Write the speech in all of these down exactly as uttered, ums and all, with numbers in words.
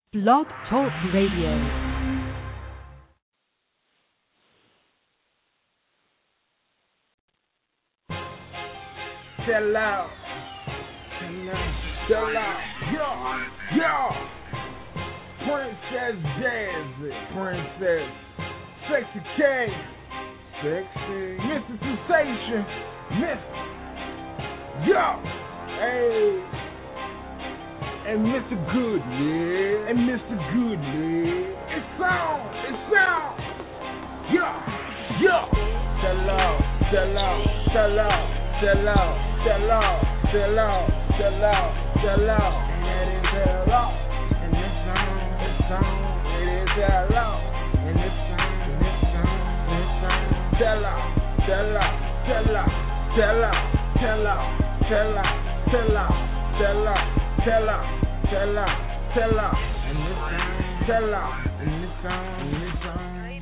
Blog Talk Radio. Chill out. Chill out. Chill out. Yo, yo. Princess Jazzy. Princess. Sexy K. Sexy. Mister Sensation. Mister Yo. Hey. And Mister Good, yeah. And Mister Good, yeah. It's on. It's on. Yo. Yo. Chill out. Chill out. Chill out. Chill out, chill out, chill out, chill out, chill out. And it is chill out. And this song, this song, it is chill out. And this song, this song, this song. Chill out, chill out, chill out, chill out, chill out, chill out, chill out, chill out, chill out, chill out, chill out. And this song, chill out. And this song, and this song.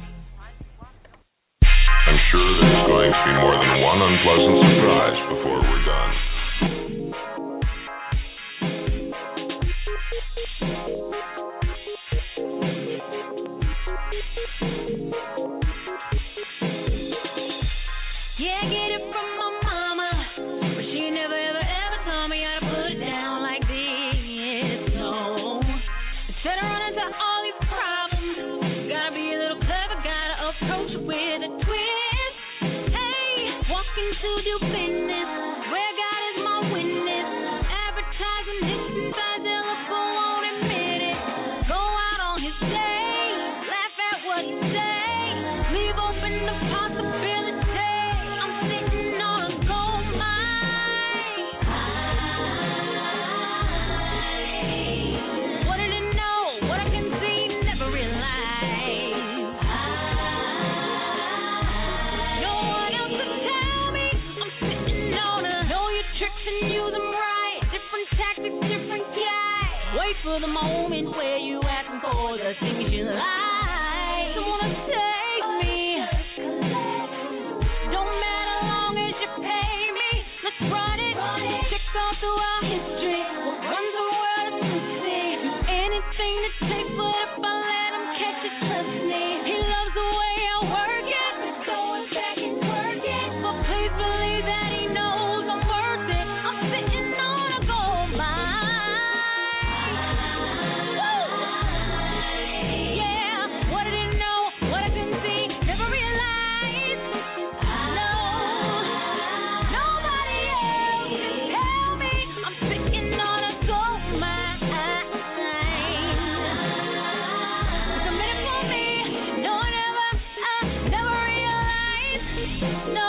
I'm sure there's going to be more than one unpleasant surprise before we're done. Yeah, I get it from my mama, but she never ever ever taught me how to put it down like this. No, instead of running to all these problems, gotta be a little clever, gotta approach it with a twist. To do business, where God is my witness. Advertising this and that, they'll go on admit it. Go out on his day, laugh at what he say, leave open the possibility. I'm sitting on a gold mine. What did it know? What I can see, never realize. No one else could tell. And use them right. Different tactics, different guys. Wait for the moment where you asking for the things you like. Don't wanna take me. Don't matter long as you pay me. Let's run it. Check all through our history. What runs the world is pussy. Do anything to take, but if I let him catch it, trust me. He loves the way I work it. So it's back and work it. But please believe that he knows I'm worth it. Sitting on a gold mine. Yeah, what did it know? What I couldn't see, never realized. No, nobody else can tell me I'm sitting on a gold mine. It's a minute for me. No one ever, I never realized. No.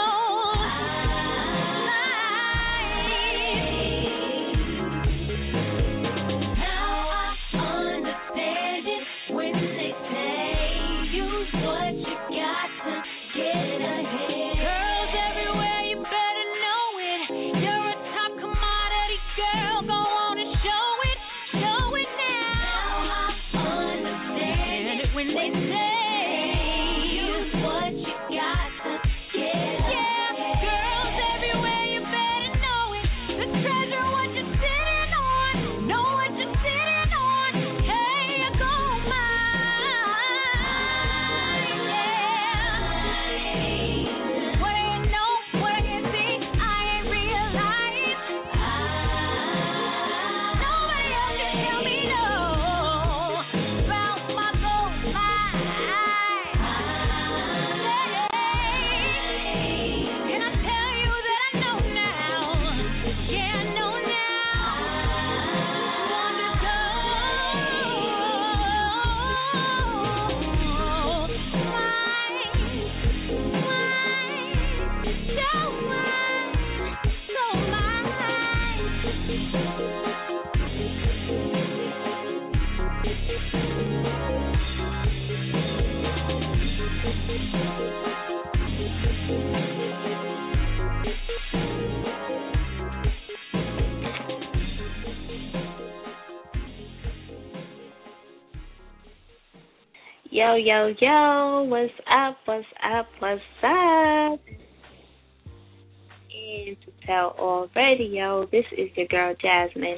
Yo, yo, yo, what's up, what's up, what's up? And to Tell All Radio, this is your girl Jasmine,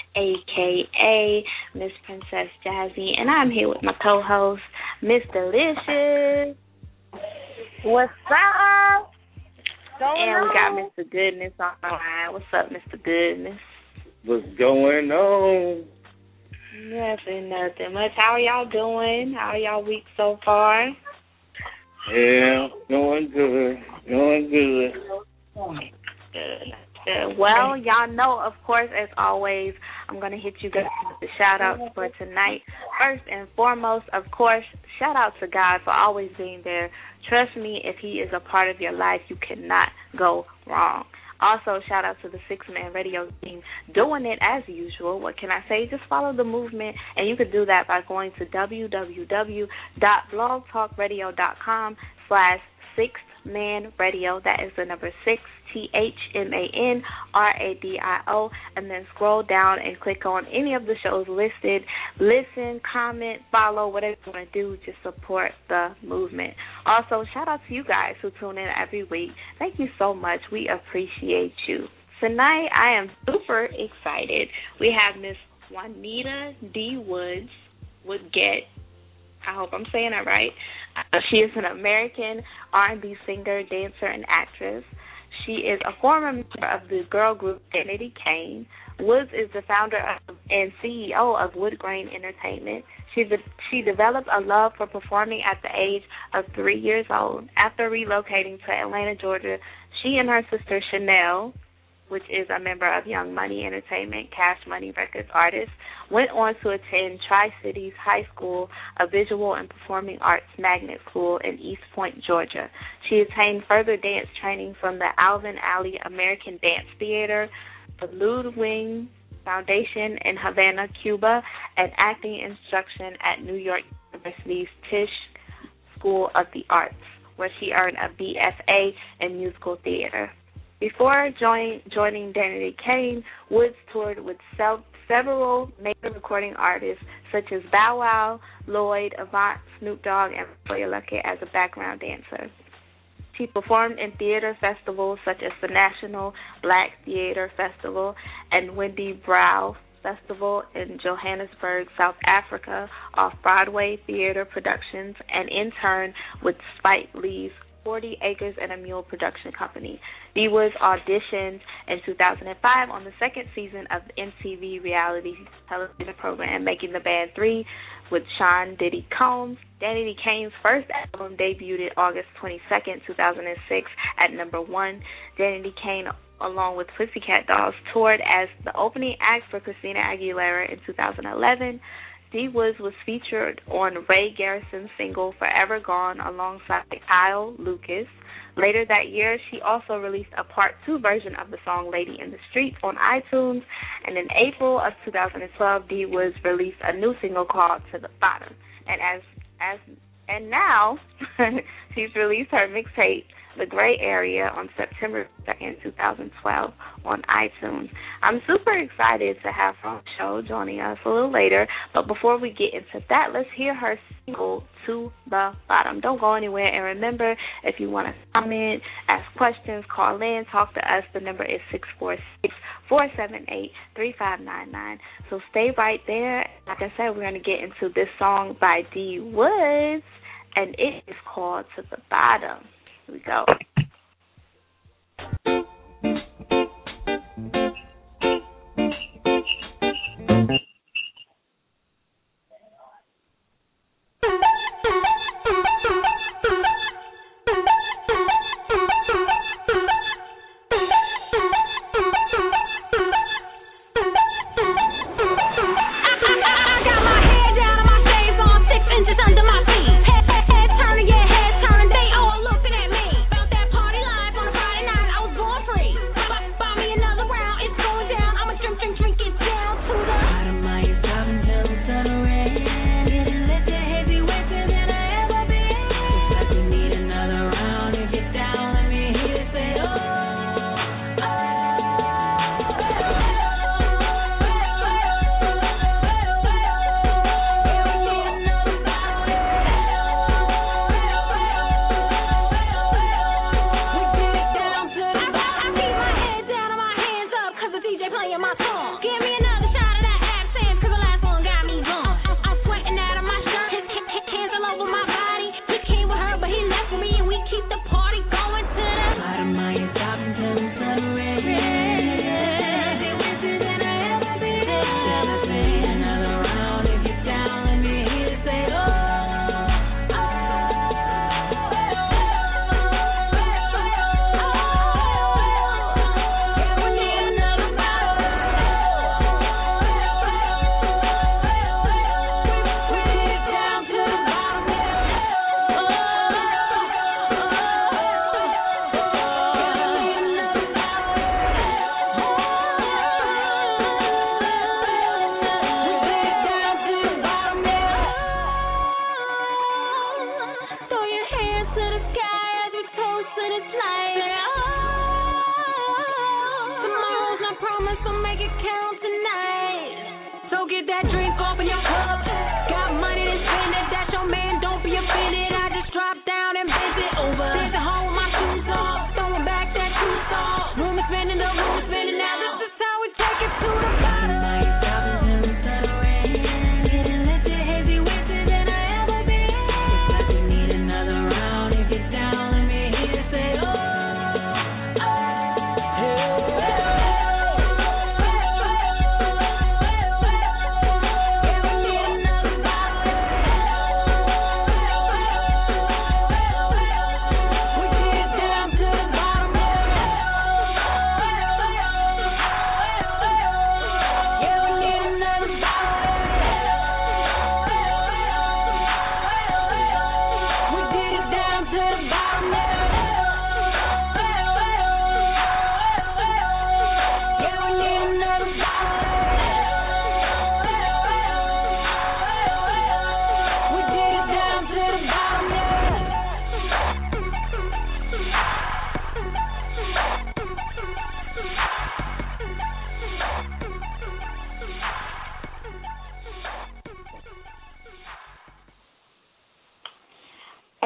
a k a. Miss Princess Jazzy, and I'm here with my co-host, Miss Delicious. What's up? Going and we on? got Mister Goodness on the line. What's up, Mister Goodness? What's going on? Nothing, nothing much. How are y'all doing? How are y'all week so far? Yeah, going good. Going good. Good. Good. Well, y'all know, of course, as always, I'm going to hit you guys with the shout-outs for tonight. First and foremost, of course, shout-out to God for always being there. Trust me, if he is a part of your life, you cannot go wrong. Also, shout-out to the Six-Man Radio team doing it as usual. What can I say? Just follow the movement, and you can do that by going to www.blogtalkradio.com slash six-man radio. That is the number six, T H M A N R A D I O, and then scroll down and click on any of the shows listed. Listen, comment, follow, whatever you want to do to support the movement. Also, shout out to you guys who tune in every week. Thank you so much. We appreciate you. Tonight, I am super excited. We have Miss Juanita D. Woods, Woodget. I hope I'm saying that right. Uh, she is an American R and B singer, dancer, and actress. She is a former member of the girl group Danity Kane. Woods is the founder of, and C E O of Woodgrain Entertainment. She de- she developed a love for performing at the age of three years old. After relocating to Atlanta, Georgia, she and her sister Chanel, which is a member of Young Money Entertainment, Cash Money Records artist, went on to attend Tri-Cities High School, a visual and performing arts magnet school in East Point, Georgia. She attained further dance training from the Alvin Alley American Dance Theater, the Ludwig Foundation in Havana, Cuba, and acting instruction at New York University's Tisch School of the Arts, where she earned a B F A in musical theater. Before join, joining Danity Kane, Woods toured with self, several major recording artists such as Bow Wow, Lloyd, Avant, Snoop Dogg, and Latoya Luckett as a background dancer. She performed in theater festivals such as the National Black Theater Festival and Wendy Brow Festival in Johannesburg, South Africa, off-Broadway theater productions, and interned with Spike Lee's forty acres and a Mule production company. D. Woods auditioned in two thousand five on the second season of the M T V reality television program Making the Band three with Sean Diddy Combs. Danity Kane's first album debuted August twenty-second, two thousand six at number one. Danity Kane, along with Pussycat Dolls, toured as the opening act for Christina Aguilera in two thousand eleven. D. Woods was featured on Ray Garrison's single Forever Gone alongside Kyle Lucas. Later that year, she also released a part two version of the song Lady in the Street on iTunes. And in April of two thousand twelve, D. Woods released a new single called To the Bottom. And as as and now, she's released her mixtape, The Gray Area, on September second, twenty twelve on iTunes. I'm super excited to have her on the show joining us a little later. But before we get into that, let's hear her single, To the Bottom. Don't go anywhere. And remember, if you want to comment, ask questions, call in, talk to us, the number is six four six, four seven eight, three five nine nine. So stay right there. Like I said, we're going to get into this song by D. Woods, and it is called To the Bottom. Here we go. Under my feet, head, head, head turning, yeah, head turning, they all looking at me. About that party life on a Friday night, I was going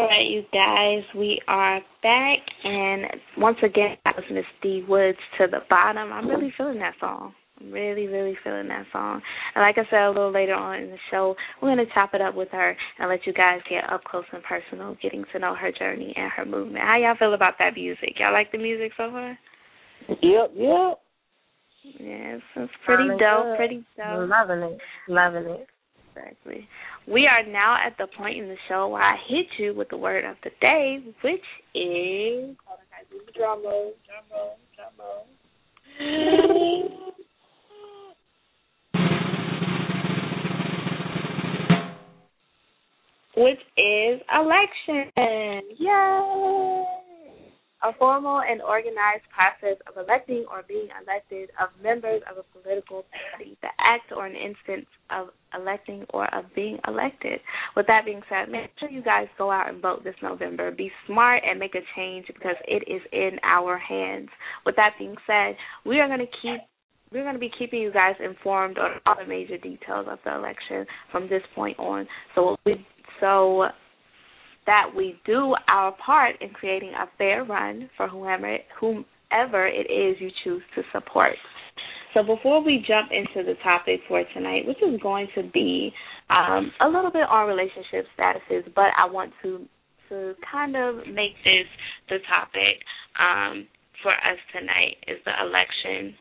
All right, you guys, we are back, and once again, that was Miss D Woods, To the Bottom. I'm really feeling that song. I'm really, really feeling that song. And like I said a little later on in the show, we're going to chop it up with her and let you guys get up close and personal, getting to know her journey and her movement. How y'all feel about that music? Y'all like the music so far? Yep, yep. Yes, it's pretty Sounding dope, good. pretty dope. Loving it, loving it. Exactly. We are now at the point in the show where I hit you with the word of the day, which is... Hold on, guys. Drum roll, drum roll, drum roll. Which is election. Yay! A formal and organized process of electing or being elected of members of a political party, the act or an instance of electing or of being elected. With that being said, make sure you guys go out and vote this November. Be smart and make a change because it is in our hands. With that being said, we are going to keep We're going to be keeping you guys informed on all the major details of the election from this point on. So we so that we do our part in creating a fair run for whomever, whomever it is you choose to support. So before we jump into the topic for tonight, which is going to be um, a little bit on relationship statuses, but I want to to kind of make this the topic um, for us tonight is the election.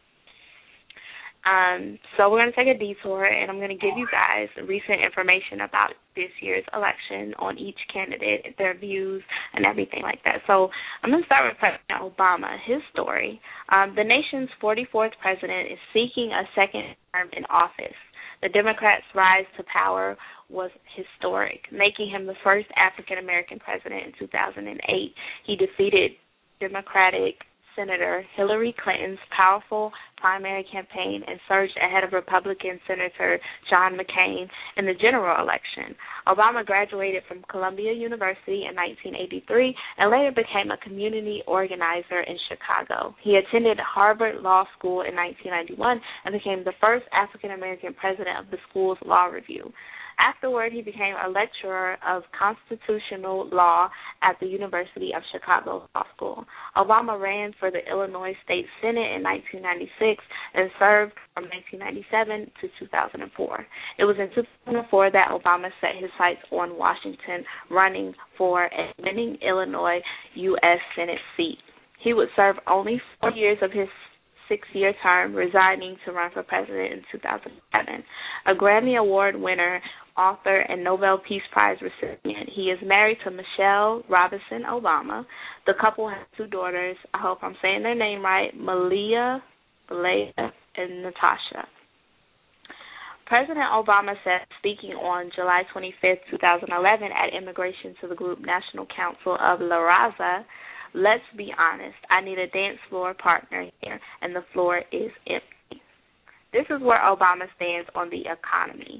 Um, so we're going to take a detour, and I'm going to give you guys recent information about this year's election on each candidate, their views, and everything like that. So I'm going to start with President Obama, his story. Um, the nation's forty-fourth president is seeking a second term in office. The Democrats' rise to power was historic, making him the first African-American president in two thousand eight. He defeated Democratic Senator Hillary Clinton's powerful primary campaign and surged ahead of Republican Senator John McCain in the general election. Obama graduated from Columbia University in nineteen eighty-three and later became a community organizer in Chicago. He attended Harvard Law School in nineteen ninety-one and became the first African-American president of the school's law review. Afterward, he became a lecturer of constitutional law at the University of Chicago Law School. Obama ran for the Illinois State Senate in nineteen ninety-six and served from nineteen ninety-seven to two thousand four. It was in two thousand four that Obama set his sights on Washington, running for a winning Illinois U S Senate seat. He would serve only four years of his six-year term, resigning to run for president in two thousand seven. A Grammy Award winner, author, and Nobel Peace Prize recipient, he is married to Michelle Robinson Obama. The couple has two daughters. I hope I'm saying their name right, Malia, Malia, and Natasha. President Obama said, speaking on July twenty-fifth, twenty eleven, at Immigration to the Group National Council of La Raza, "Let's be honest, I need a dance floor partner here, and the floor is empty." This is where Obama stands on the economy.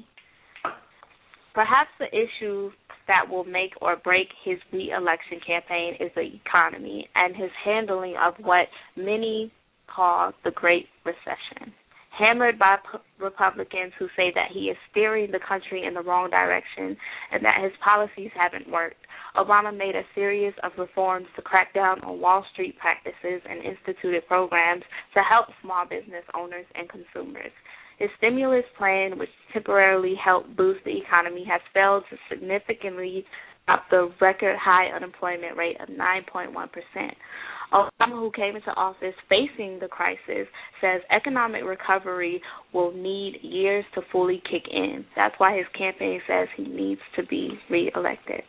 Perhaps the issue that will make or break his re-election campaign is the economy and his handling of what many call the Great Recession. Hammered by p- Republicans who say that he is steering the country in the wrong direction and that his policies haven't worked, Obama made a series of reforms to crack down on Wall Street practices and instituted programs to help small business owners and consumers. His stimulus plan, which temporarily helped boost the economy, has failed to significantly drop the record-high unemployment rate of nine point one percent. Obama, who came into office facing the crisis, says economic recovery will need years to fully kick in. That's why his campaign says he needs to be reelected.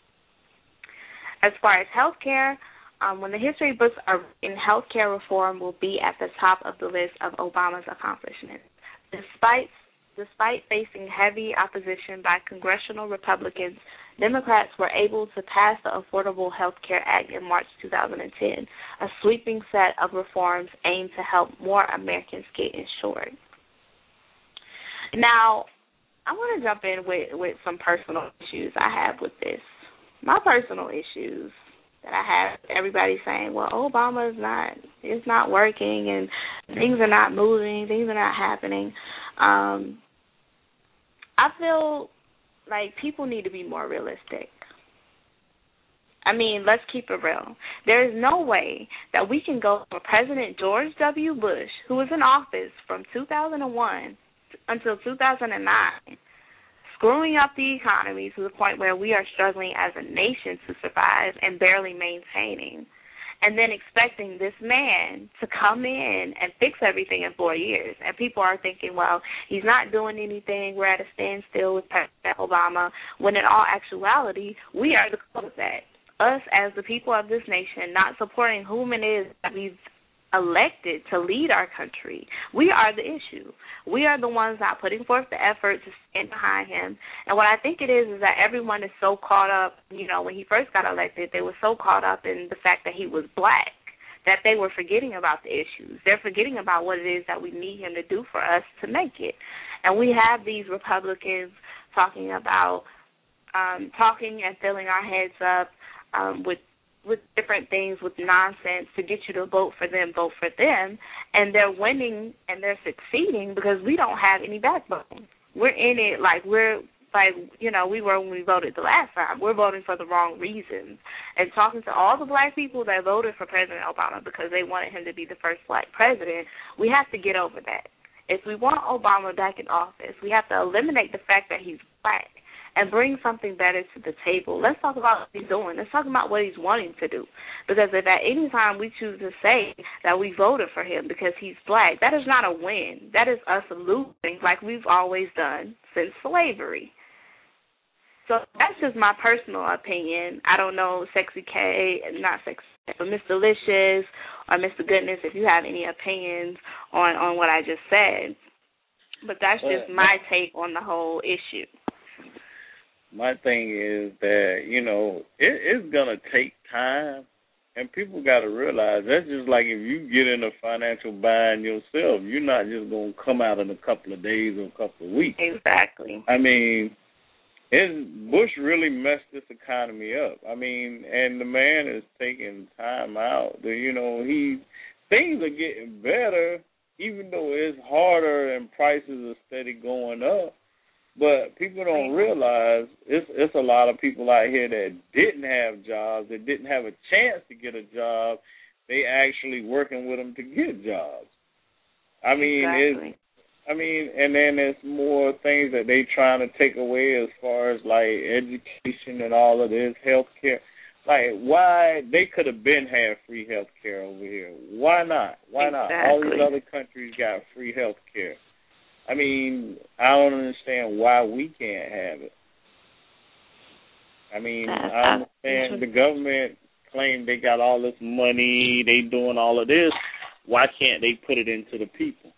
As far as health care, um, when the history books are written, health care reform will be at the top of the list of Obama's accomplishments. Despite despite facing heavy opposition by congressional Republicans, Democrats were able to pass the Affordable Health Care Act in March two thousand ten, a sweeping set of reforms aimed to help more Americans get insured. Now, I want to jump in with, with some personal issues I have with this. My personal issues that I have, everybody saying, well, Obama's not, it's not working and things are not moving, things are not happening. Um, I feel like people need to be more realistic. I mean, let's keep it real. There is no way that we can go for President George W. Bush, who was in office from two thousand one until two thousand nine, screwing up the economy to the point where we are struggling as a nation to survive and barely maintaining, and then expecting this man to come in and fix everything in four years. And people are thinking, well, he's not doing anything. We're at a standstill with President Obama, when in all actuality, we are the cause of that. Us as the people of this nation not supporting whom it is that we've elected to lead our country. We are the issue. We are the ones not putting forth the effort to stand behind him. And what I think it is is that everyone is so caught up, you know, when he first got elected, they were so caught up in the fact that he was black that they were forgetting about the issues. They're forgetting about what it is that we need him to do for us to make it. And we have these Republicans talking about um, talking and filling our heads up um, with with different things, with nonsense to get you to vote for them, vote for them, and they're winning and they're succeeding because we don't have any backbone. We're in it like we're, like, you know, we were when we voted the last time. We're voting for the wrong reasons. And talking to all the black people that voted for President Obama because they wanted him to be the first black president, we have to get over that. If we want Obama back in office, we have to eliminate the fact that he's black and bring something better to the table. Let's talk about what he's doing. Let's talk about what he's wanting to do. Because if at any time we choose to say that we voted for him because he's black, that is not a win. That is us losing like we've always done since slavery. So that's just my personal opinion. I don't know, Sexy K, not Sexy K, but Miss Delicious or Mister Goodness, if you have any opinions on, on what I just said. But that's just my take on the whole issue. My thing is that, you know, it, it's going to take time, and people got to realize that's just like if you get in a financial bind yourself, you're not just going to come out in a couple of days or a couple of weeks. Exactly. I mean, it, Bush really messed this economy up. I mean, and the man is taking time out. The, you know, he things are getting better, even though it's harder and prices are steady going up. But people don't realize it's it's a lot of people out here that didn't have jobs, that didn't have a chance to get a job. They actually working with them to get jobs. I mean, exactly. it's, I mean, and then there's more things that they trying to take away as far as like education and all of this, health care. Like, why they could have been had free health care over here? Why not? Why exactly. not? All these other countries got free health care. I mean, I don't understand why we can't have it. I mean, I understand the government claim they got all this money, they doing all of this. Why can't they put it into the people?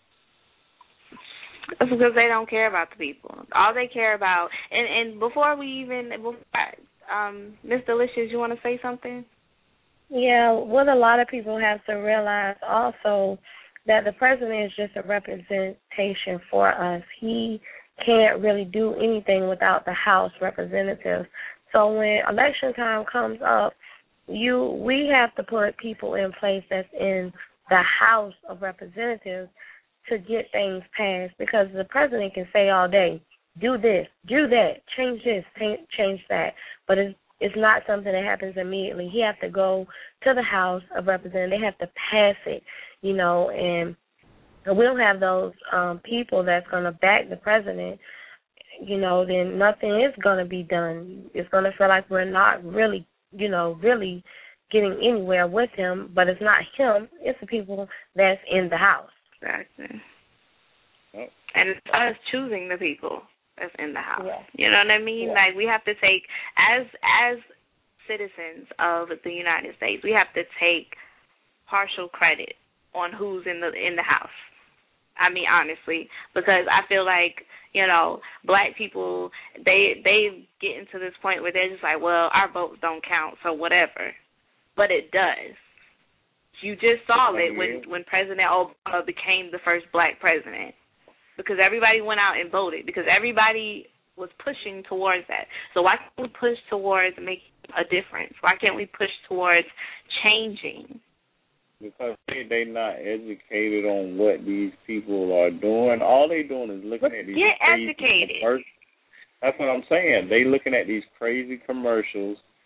It's because they don't care about the people. All they care about, and, and before we even, before, um, Miss Delicious, you want to say something? Yeah, what a lot of people have to realize also, that the president is just a representation for us. He can't really do anything without the House representatives. So when election time comes up, you we have to put people in place that's in the House of Representatives to get things passed, because the president can say all day, do this, do that, change this, change that, but it's it's not something that happens immediately. He has to go to the House of Representatives. They have to pass it, you know, and we don't have those um, people that's going to back the president, you know, then nothing is going to be done. It's going to feel like we're not really, you know, really getting anywhere with him, but it's not him. It's the people that's in the House. Exactly. Oh. And it's us choosing the people that's in the House. Yeah. You know what I mean? Yeah. Like, we have to take, as as citizens of the United States, we have to take partial credit on who's in the in the House. I mean, honestly, because I feel like, you know, black people, they they get into this point where they're just like, well, our votes don't count, so whatever. But it does. You just saw it when, when President Obama became the first black president, because everybody went out and voted, because everybody was pushing towards that. So why can't we push towards making a difference? Why can't we push towards changing? Because they they not educated on what these people are doing. All they doing is looking at these Get crazy educated. commercials. That's what I'm saying. They looking at these crazy commercials,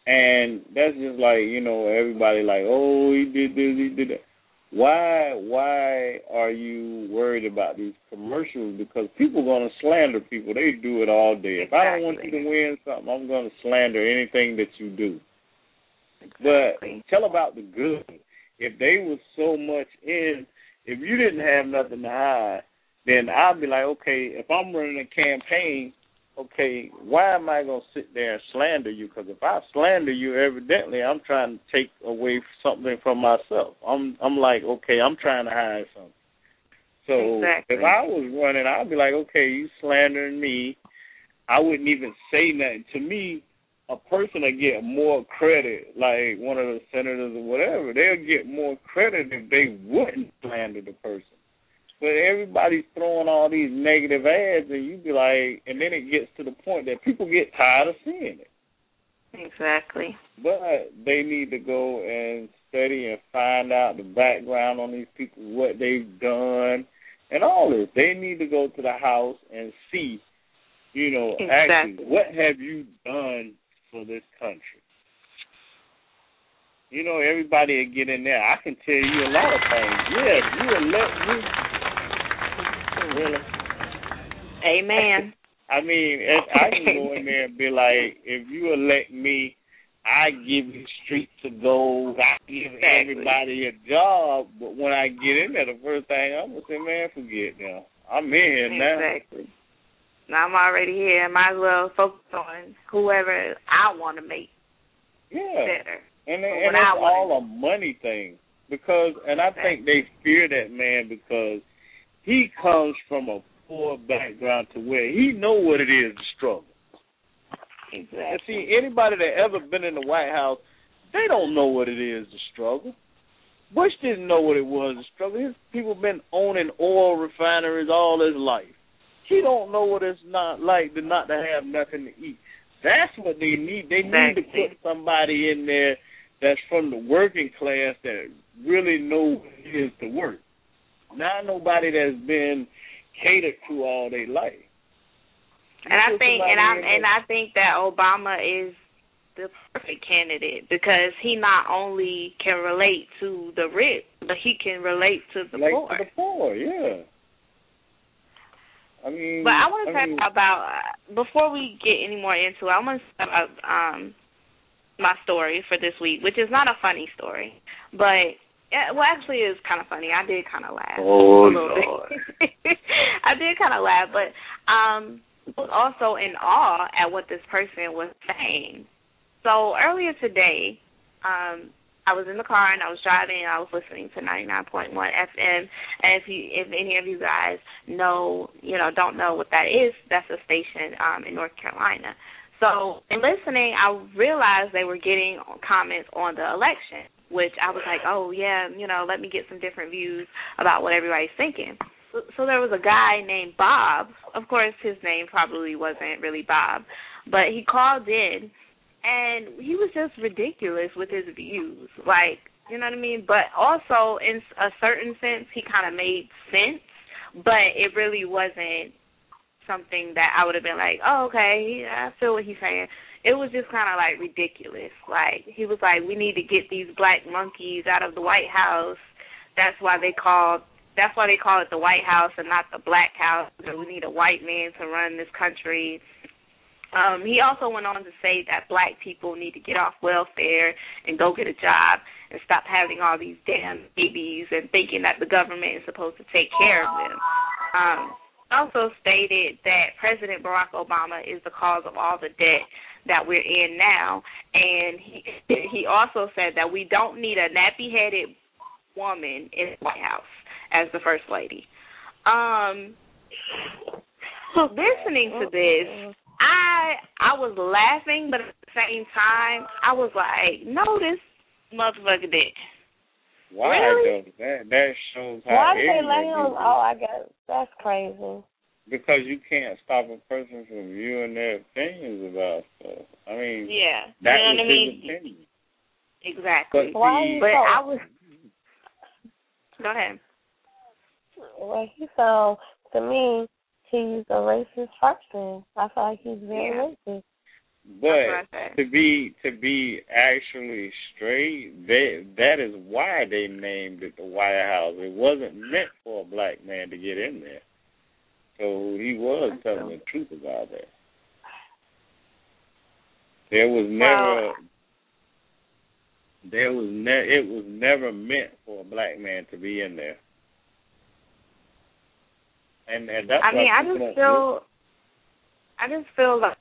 And that's just like, you know, everybody like, oh, he did this, he did that. Why why are you worried about these commercials? Because people are going to slander people. They do it all day. If I don't want you to win something, I'm going to slander anything that you do. Exactly. But tell about the good. If they were so much in, if you didn't have nothing to hide, then I'd be like, okay, if I'm running a campaign, okay, why am I going to sit there and slander you? Because if I slander you, evidently I'm trying to take away something from myself. I'm I'm like, okay, I'm trying to hide something. So exactly. If I was running, I'd be like, okay, you slandering me. I wouldn't even say nothing. To me, a person will get more credit, like one of the senators or whatever. They'll get more credit if they wouldn't slander the person. But everybody's throwing all these negative ads, and you be like, and then it gets to the point that people get tired of seeing it. Exactly. But they need to go and study and find out the background on these people, what they've done, and all this. They need to go to the House and see, you know, exactly. Actually, what have you done for this country? You know, everybody will get in there. I can tell you a lot of things. Yes, you elect me. Really? Amen. I mean, I can go in there and be like, if you elect me, I give you streets of gold. I give exactly. everybody a job. But when I get in there, the first thing I'm going to say, man, forget now. I'm in here now. Exactly. Now I'm already here. I might as well focus on whoever I want to make yeah. better. And, and it's all a money thing. Because, and I think they fear that man because he comes from a poor background to where he know what it is to struggle. Exactly. And see, anybody that ever been in the White House, they don't know what it is to struggle. Bush didn't know what it was to struggle. His people been owning oil refineries all his life. He don't know what it's not like to not to have nothing to eat. That's what they need. They need exactly. to put somebody in there that's from the working class that really knows what it is to work. Not nobody that's been catered to all their life. And I think, and I and I think that Obama is the perfect candidate because he not only can relate to the rich, but he can relate to the relate poor. To the poor, yeah. I mean, but I want to I talk mean, about uh, before we get any more into it. I want to talk about um, my story for this week, which is not a funny story, but. Yeah, well, actually, it was kind of funny. I did kind of laugh. Oh, Lord. I did kind of laugh, but um, I was also in awe at what this person was saying. So earlier today, um, I was in the car and I was driving and I was listening to ninety-nine point one F M. And if you, if any of you guys know, you know, don't know what that is, that's a station um, in North Carolina. So in listening, I realized they were getting comments on the election, which I was like, oh, yeah, you know, let me get some different views about what everybody's thinking. So, so there was a guy named Bob. Of course, his name probably wasn't really Bob, but he called in, and he was just ridiculous with his views. Like, you know what I mean? But also, in a certain sense, he kind of made sense, but it really wasn't something that I would have been like, oh, okay, I feel what he's saying. It was just kind of, like, ridiculous. Like, he was like, we need to get these black monkeys out of the White House. That's why they call that's why they call it the White House and not the Black House, because we need a white man to run this country. Um, he also went on to say that black people need to get off welfare and go get a job and stop having all these damn babies and thinking that the government is supposed to take care of them. Um, also stated that President Barack Obama is the cause of all the debt that we're in now, and he he also said that we don't need a nappy-headed woman in the White House as the First Lady. Um, listening to this, I I was laughing, but at the same time, I was like, no, this motherfucker did. Why really? though? That that shows how. Why did they let him? Oh, I guess that's crazy. Because you can't stop a person from viewing their opinions about stuff. I mean, yeah, that you know was what I his mean? opinion. Exactly. But, Why see, you but so, I was. Go ahead. Well, he sounds to me he's a racist person. I feel like he's very yeah. racist. But to be to be actually straight, they, that is why they named it the White House. It wasn't meant for a black man to get in there. So he was That's telling true. the truth about that. There was never, wow. there was ne- it was never meant for a black man to be in there. And, and that's I mean, I just feel, I just feel like,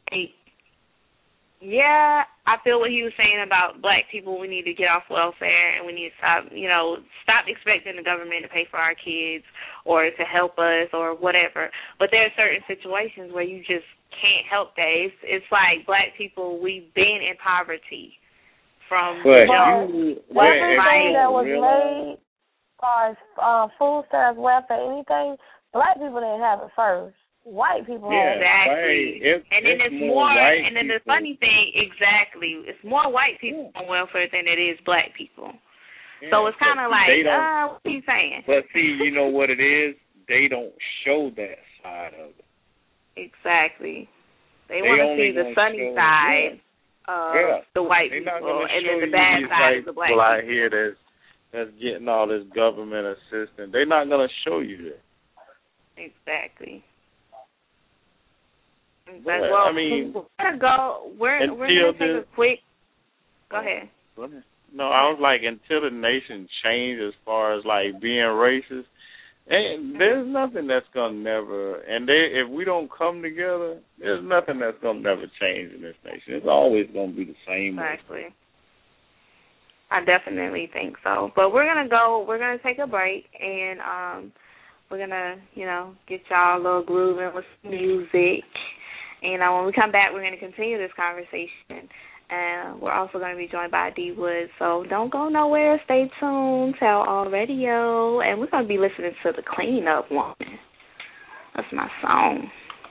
yeah, I feel what he was saying about black people. We need to get off welfare, and we need to stop, you know, stop expecting the government to pay for our kids or to help us or whatever. But there are certain situations where you just can't help that. It's, it's like black people, we've been in poverty from, but you know, you, everything that was made as far as uh, food stamps, welfare, anything, black people didn't have it first. White people yeah, exactly, right. it's, and then it's, it's more, more and then people. the funny thing, exactly, it's more white people yeah. on welfare than it is black people. Yeah, so it's kind of like, uh, what are you saying? But see, you know what it is? They don't show that side of it. Exactly. They, they want to see the sunny show, side yeah. of yeah. the white They're people, and then the bad side of the black people. people Out here that's that's getting all this government assistance. They're not gonna show you that. Exactly. But, well, I mean, we're gonna go. We're we're gonna take a quick. Go ahead. No, I was like, until the nation changes as far as like being racist, and there's nothing that's gonna never. And they, if we don't come together, there's nothing that's gonna never change in this nation. It's always gonna be the same. Exactly. Way. I definitely think so. But we're gonna go. We're gonna take a break, and um, we're gonna, you know, get y'all a little grooving with some music. And uh, when we come back, we're going to continue this conversation. And we're also going to be joined by D Woods. So don't go nowhere. Stay tuned. Tell All Radio. And we're going to be listening to The Clean Up Woman. That's my song.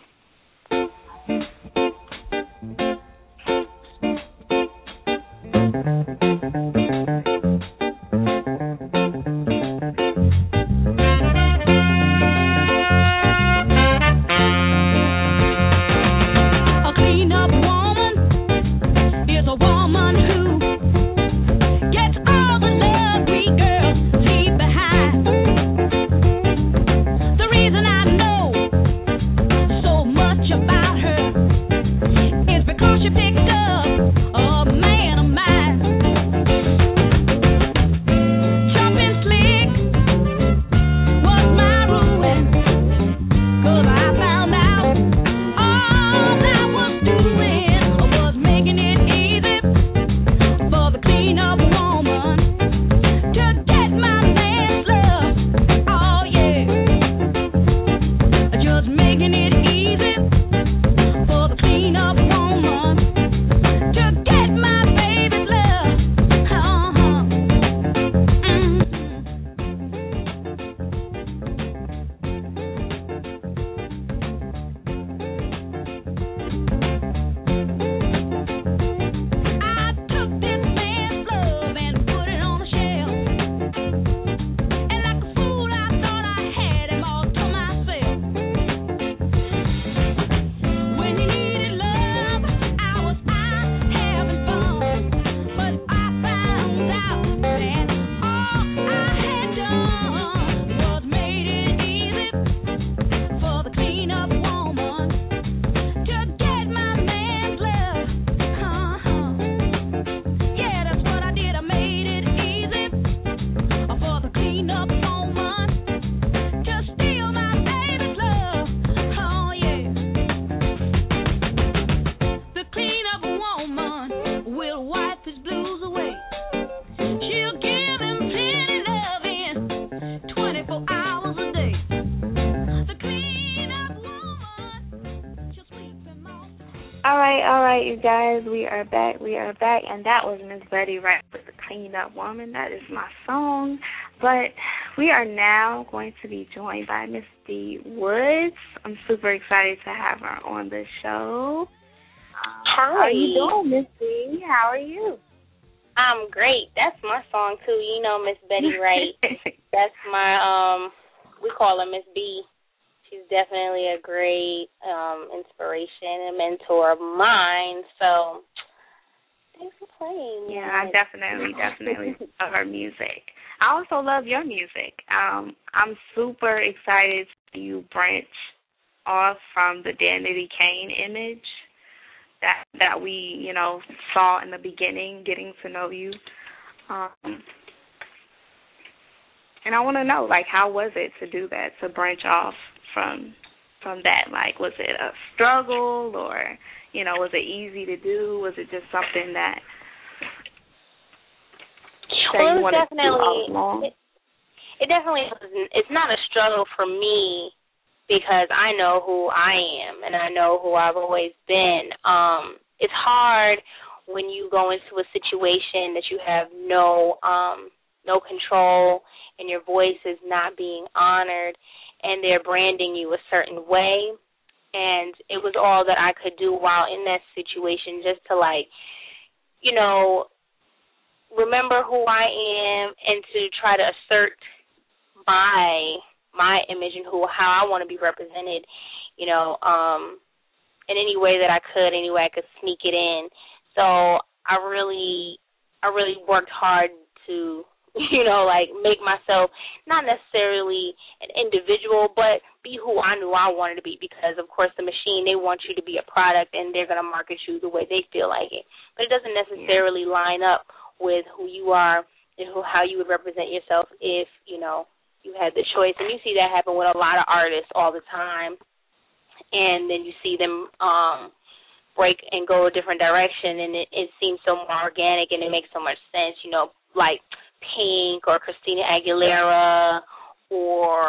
All right, all right, you guys, we are back, we are back, and that was Miss Betty Wright with The Clean Up Woman. That is my song, but we are now going to be joined by Miss D Woods. I'm super excited to have her on the show. Um, Hi. How are you doing, Miss D? How are you? I'm great. That's my song, too. You know Miss Betty Wright. That's my, um, we call her Miss B. She's definitely a great um, inspiration and mentor of mine. So thanks for playing. Yeah, I definitely, definitely love her music. I also love your music. Um, I'm super excited to see you branch off from the Danity Kane image that that we, you know, saw in the beginning, getting to know you. Um, and I want to know, like, how was it to do that, to branch off from from that? Like, was it a struggle, or, you know, was it easy to do? Was it just something that, that well, you wanted definitely, to do all along? It, it definitely wasn't. It's not a struggle for me because I know who I am and I know who I've always been. Um, it's hard when you go into a situation that you have no um, no control and your voice is not being honored and they're branding you a certain way. And it was all that I could do while in that situation, just to, like, you know, remember who I am and to try to assert my my image and who how I want to be represented, you know, um, in any way that I could, any way I could sneak it in. So I really, I really worked hard to, you know, like, make myself not necessarily an individual, but be who I knew I wanted to be, because, of course, the machine, they want you to be a product and they're going to market you the way they feel like it. But it doesn't necessarily line up with who you are and who, how you would represent yourself if, you know, you had the choice. And you see that happen with a lot of artists all the time. And then you see them um, break and go a different direction, and it, it seems so more organic and it makes so much sense, you know, like Pink or Christina Aguilera or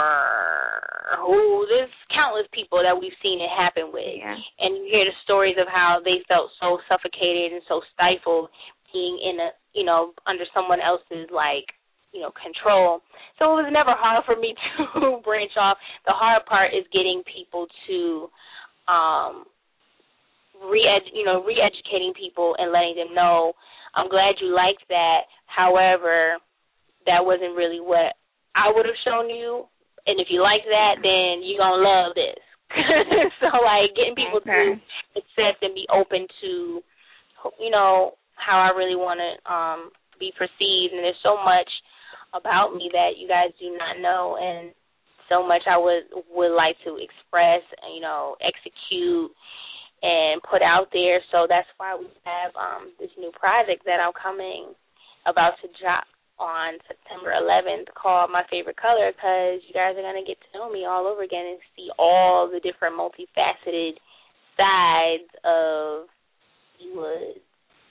who, there's countless people that we've seen it happen with. Yeah. And you hear the stories of how they felt so suffocated and so stifled being in a, you know, under someone else's, like, you know, control. So it was never hard for me to branch off. The hard part is getting people to, um, re you know, re-educating people and letting them know, I'm glad you liked that. However, that wasn't really what I would have shown you. And if you like that, then you're going to love this. So, like, getting people okay. to accept and be open to, you know, how I really want to um, be perceived. And there's so much about me that you guys do not know, and so much I would would like to express, you know, execute, and put out there. So that's why we have um, this new project that I'm coming about to drop on September eleventh called My Favorite Color, because you guys are going to get to know me all over again and see all the different multifaceted sides of Woods.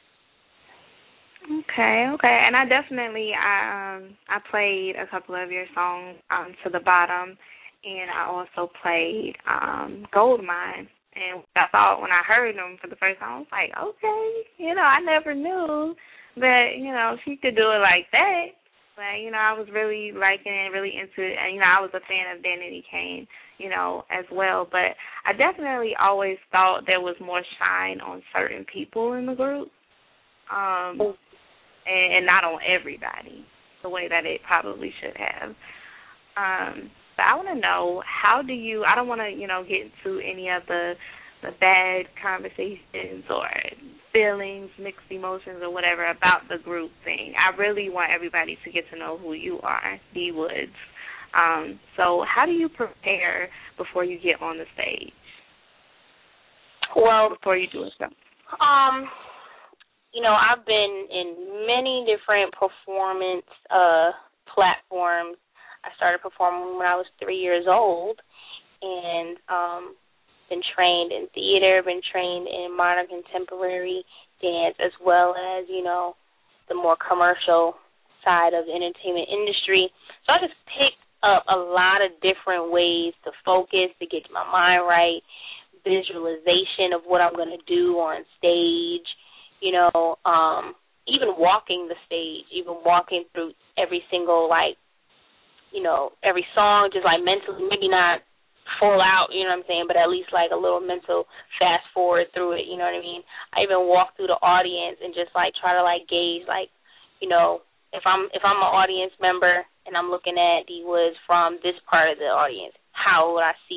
Okay, okay, and I definitely I um I played a couple of your songs um to the bottom, and I also played um Goldmine, and I thought when I heard them for the first time, I was like, okay, you know, I never knew that, you know, she could do it like that. But, you know, I was really liking it, really into it, and, you know, I was a fan of Danity Kane, you know, as well. But I definitely always thought there was more shine on certain people in the group. Um And, and not on everybody, the way that it probably should have. Um, but I want to know, how do you, I don't want to, you know, get into any of the the bad conversations or feelings, mixed emotions or whatever about the group thing. I really want everybody to get to know who you are, D Woods. Um, so how do you prepare before you get on the stage? Well, before you do something? Um... You know, I've been in many different performance uh, platforms. I started performing when I was three years old, and um, been trained in theater, been trained in modern contemporary dance, as well as, you know, the more commercial side of the entertainment industry. So I just picked up a lot of different ways to focus, to get my mind right, visualization of what I'm going to do on stage. You know, um, even walking the stage, even walking through every single, like, you know, every song, just like mentally, maybe not full out, you know what I'm saying, but at least like a little mental fast forward through it, you know what I mean? I even walk through the audience and just like try to like gauge, like, you know, if I'm if I'm an audience member and I'm looking at D Woods from this part of the audience, how would I see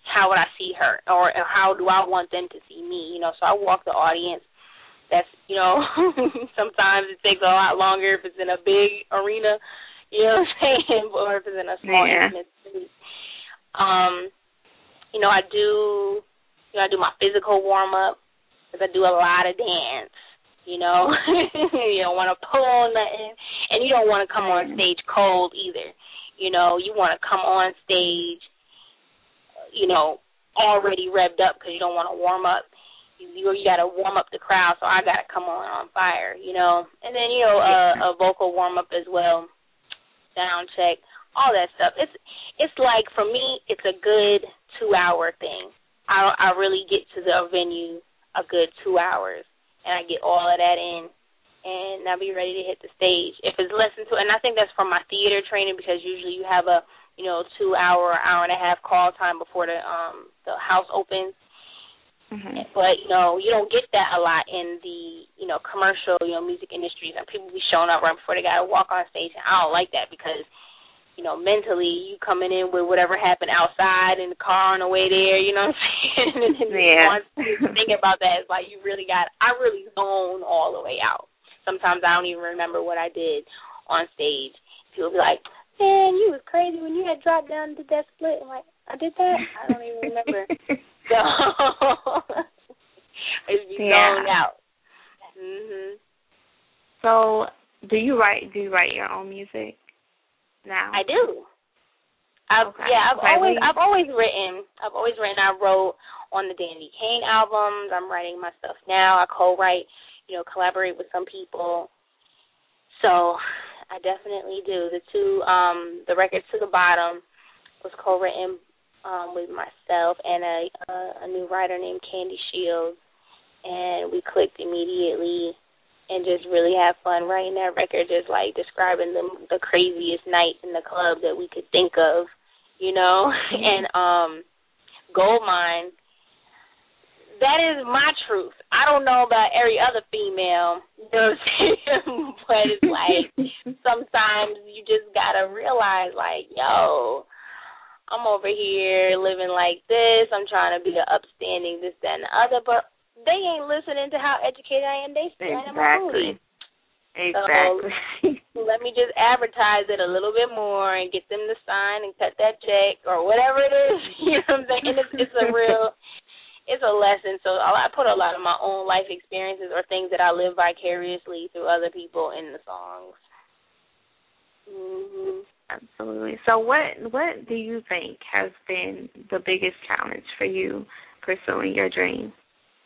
how would I see her, or how do I want them to see me? You know, so I walk the audience. That's, you know, sometimes it takes a lot longer if it's in a big arena, you know what I'm saying, or if it's in a small yeah. intimate space. Um, you know, I do, you know, I do my physical warm up because I do a lot of dance. You know, you don't want to pull on nothing, and you don't want to come on stage cold either. You know, you want to come on stage, you know, already revved up because you don't want to warm up. You, you, you got to warm up the crowd, so I got to come on on fire, you know. And then, you know, a, a vocal warm up as well, sound check, all that stuff. It's it's like, for me, it's a good two-hour thing. I I really get to the venue a good two hours. And I get all of that in, and I'll be ready to hit the stage. If it's less than two, and I think that's from my theater training, because usually you have a, you know, two hour, hour and a half call time before the um the house opens. Mm-hmm. But, you know, you don't get that a lot in the, you know, commercial, you know, music industries, and people be showing up right before they got to walk on stage, and I don't like that because, you know, mentally you coming in with whatever happened outside in the car on the way there, you know what I'm saying? and then yeah. once you think about that, it's like you really got, I really zone all the way out. Sometimes I don't even remember what I did on stage. People be like, man, you was crazy when you had dropped down and did that split. I'm like, I did that? I don't even remember. So, it's be yeah. zoned out. Mhm. So, do you write, do you write your own music? Now. I do. I've, okay. Yeah, I've okay, always we... I've always written. I've always written. I wrote on the Dandy Kane albums. I'm writing my stuff now. I co-write, you know, collaborate with some people. So I definitely do. The two, um, the record To the Bottom was co-written um, with myself and a, a a new writer named Candy Shields, and we clicked immediately. And just really have fun writing that record, just like describing the the craziest night in the club that we could think of, you know. Mm-hmm. And um, Goldmine, that is my truth. I don't know about every other female, you know what I'm saying? But it's like sometimes you just gotta realize, like, yo, I'm over here living like this. I'm trying to be the upstanding this, that, and the other, but they ain't listening to how educated I am. They still exactly. in my movie. Exactly. So let me just advertise it a little bit more and get them to sign and cut that check or whatever it is. You know what I'm saying? And it's, it's a real, it's a lesson. So I put a lot of my own life experiences or things that I live vicariously through other people in the songs. Mm-hmm. Absolutely. So what what do you think has been the biggest challenge for you pursuing your dream?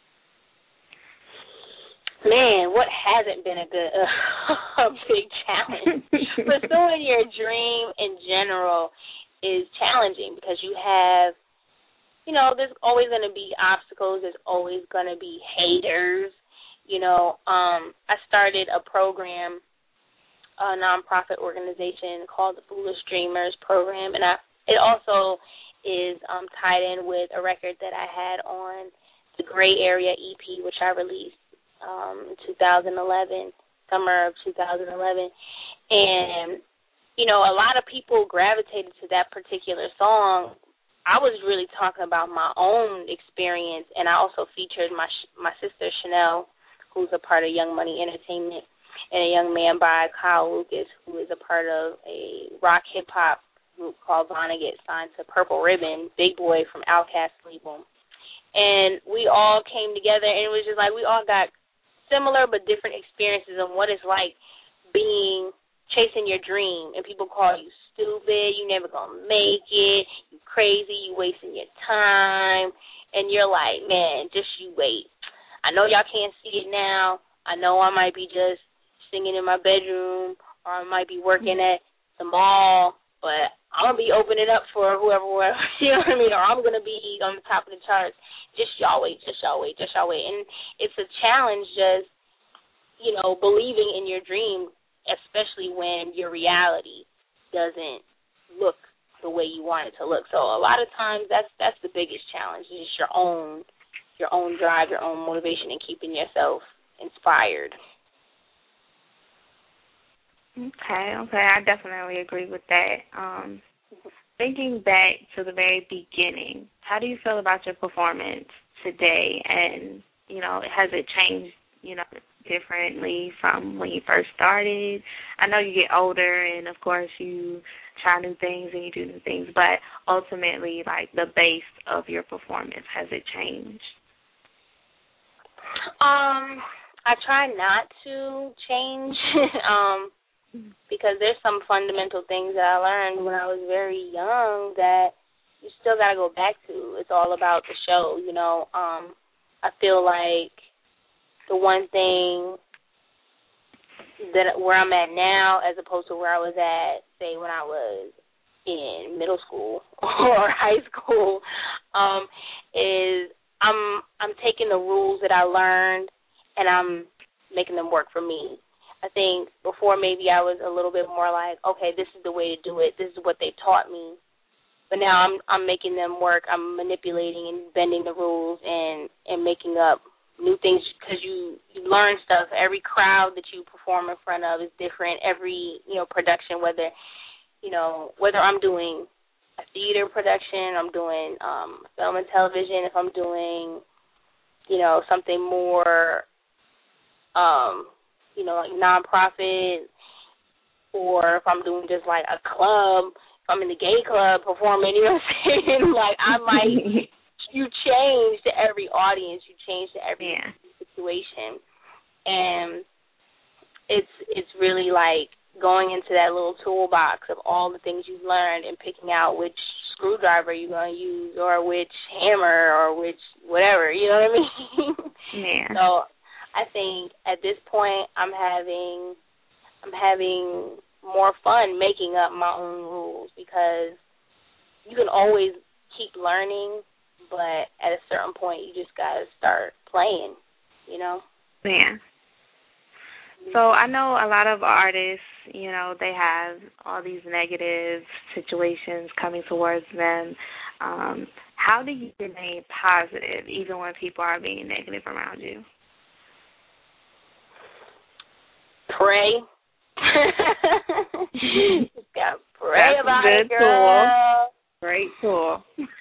Man, what hasn't been a good, uh, a big challenge? Pursuing your dream in general is challenging because you have, you know, there's always going to be obstacles. There's always going to be haters. You know, um, I started a program, a nonprofit organization called the Foolish Dreamers Program, and I, it also is um, tied in with a record that I had on the Gray Area E P, which I released Um, two thousand eleven, summer of two thousand eleven, and, you know, a lot of people gravitated to that particular song. I was really talking about my own experience, and I also featured my my sister Chanel, who's a part of Young Money Entertainment, and a young man by Kyle Lucas, who is a part of a rock hip-hop group called Vonnegut, signed to Purple Ribbon, Big Boy from Outkast label. And we all came together, and it was just like we all got similar but different experiences of what it's like being, chasing your dream, and people call you stupid, you never gonna make it, you crazy, you wasting your time, and you're like, man, just you wait. I know y'all can't see it now. I know I might be just singing in my bedroom, or I might be working at the mall, but I'm gonna be opening up for whoever, whoever, you know what I mean, or I'm gonna be on the top of the charts. Just y'all wait, just y'all wait, just y'all wait. And it's a challenge just, you know, believing in your dream, especially when your reality doesn't look the way you want it to look. So a lot of times that's that's the biggest challenge, is just your own your own drive, your own motivation, and keeping yourself inspired. Okay, okay, I definitely agree with that. Um, thinking back to the very beginning, how do you feel about your performance today? And, you know, has it changed, you know, differently from when you first started? I know you get older and, of course, you try new things and you do new things, but ultimately, like, the base of your performance, has it changed? Um, I try not to change um, because there's some fundamental things that I learned when I was very young that you still got to go back to. It's all about the show, you know. Um, I feel like the one thing that where I'm at now as opposed to where I was at, say, when I was in middle school or high school, um, is I'm I'm taking the rules that I learned and I'm making them work for me. I think before maybe I was a little bit more like, okay, this is the way to do it. This is what they taught me. But now I'm I'm making them work. I'm manipulating and bending the rules and, and making up new things because you, you learn stuff. Every crowd that you perform in front of is different. Every, you know, production, whether, you know, whether I'm doing a theater production, I'm doing um, film and television, if I'm doing, you know, something more, um, you know, like nonprofit, or if I'm doing just like a club, if I'm in the gay club performing, you know what I'm saying? Like I might, you change to every audience, you change to every yeah. situation, and it's it's really like going into that little toolbox of all the things you've learned and picking out which screwdriver you're going to use or which hammer or which whatever, you know what I mean? Yeah. So I think at this point I'm having I'm having more fun making up my own rules because you can always keep learning, but at a certain point you just got to start playing, you know? Yeah. So I know a lot of artists, you know, they have all these negative situations coming towards them. Um, how do you remain positive even when people are being negative around you? Pray. You got to pray That's about a good it, girl. tool. Great tool.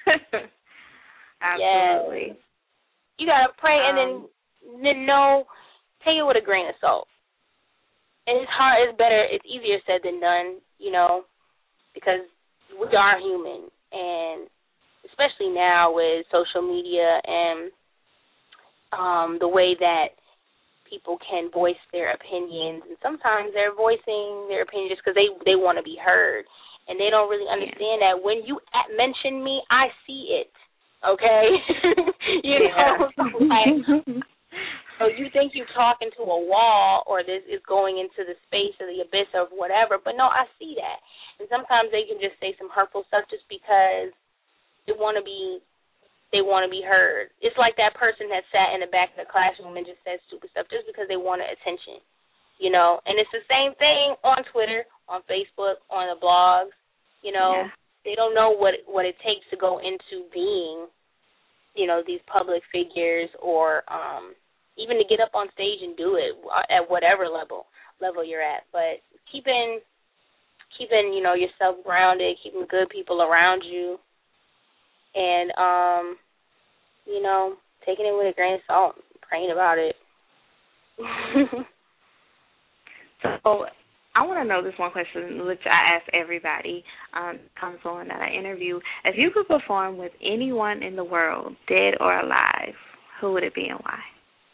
Absolutely. Yes. You got to pray um, and then, then know, take it with a grain of salt. And it's hard, it's better, it's easier said than done, you know, because we are human. And especially now with social media and um, the way that people can voice their opinions. And sometimes they're voicing their opinion just because they, they want to be heard. And they don't really understand yeah. that when you at mention me, I see it, okay? you know, yeah. like... So you think you're talking to a wall or this is going into the space or the abyss or whatever, but no, I see that. And sometimes they can just say some hurtful stuff just because they want to be they want to be heard. It's like that person that sat in the back of the classroom and just said stupid stuff just because they wanted attention, you know. And it's the same thing on Twitter, on Facebook, on the blogs, you know. Yeah. They don't know what what it takes to go into being, you know, these public figures or um even to get up on stage and do it at whatever level level you're at. But keeping, keeping you know, yourself grounded, keeping good people around you, and, um, you know, taking it with a grain of salt, praying about it. So I want to know this one question, which I ask everybody um, comes on that I interview. If you could perform with anyone in the world, dead or alive, who would it be and why?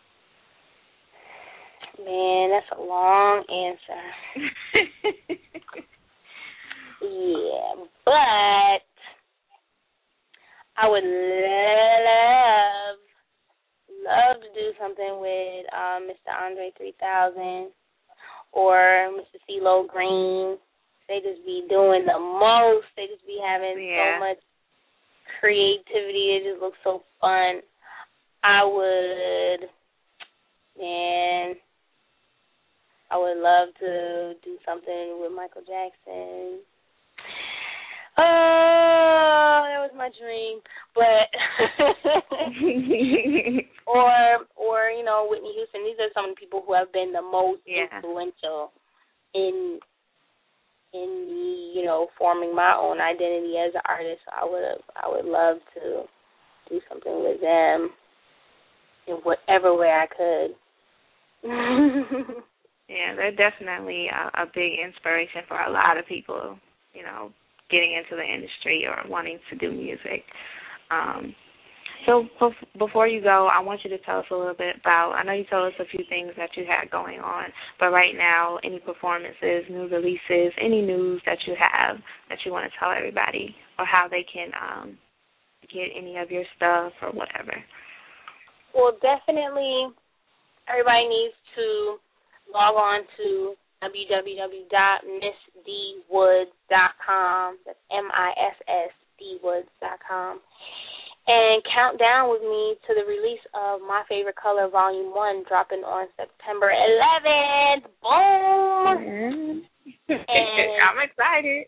Man, that's a long answer. Yeah, but I would love, love to do something with um, Mister Andre three thousand or Mister CeeLo Green. They just be doing the most. They just be having yeah. so much creativity. It just looks so fun. I would, man... I would love to do something with Michael Jackson. Oh, that was my dream. But or or you know, Whitney Houston. These are some of the people who have been the most yeah. influential in in me, you know, forming my own identity as an artist. I would I would love to do something with them in whatever way I could. Yeah, they're definitely a, a big inspiration for a lot of people, you know, getting into the industry or wanting to do music. Um, so bef- before you go, I want you to tell us a little bit about, I know you told us a few things that you had going on, but right now, any performances, new releases, any news that you have that you want to tell everybody, or how they can um, get any of your stuff or whatever. Well, definitely everybody needs to log on to w w w dot miss d woods dot com. That's M I S S D woods dot com. And count down with me to the release of My Favorite Color Volume one, dropping on September eleventh. Boom! And I'm excited.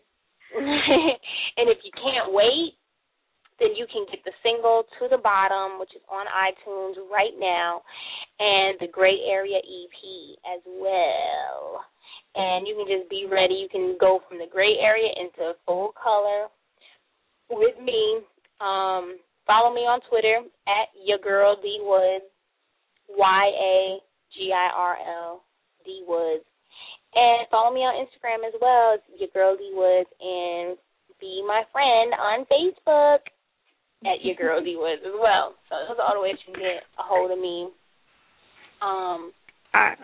And if you can't wait, then you can get the single To the Bottom, which is on iTunes right now, and the Gray Area E P as well. And you can just be ready. You can go from the gray area into full color with me. Um, follow me on Twitter at your girl D Woods, Y A G I R L D Woods. And follow me on Instagram as well. It's your girl D Woods, and be my friend on Facebook at your girl D Woods as well. So those are all the ways you can get a hold of me. Um, uh,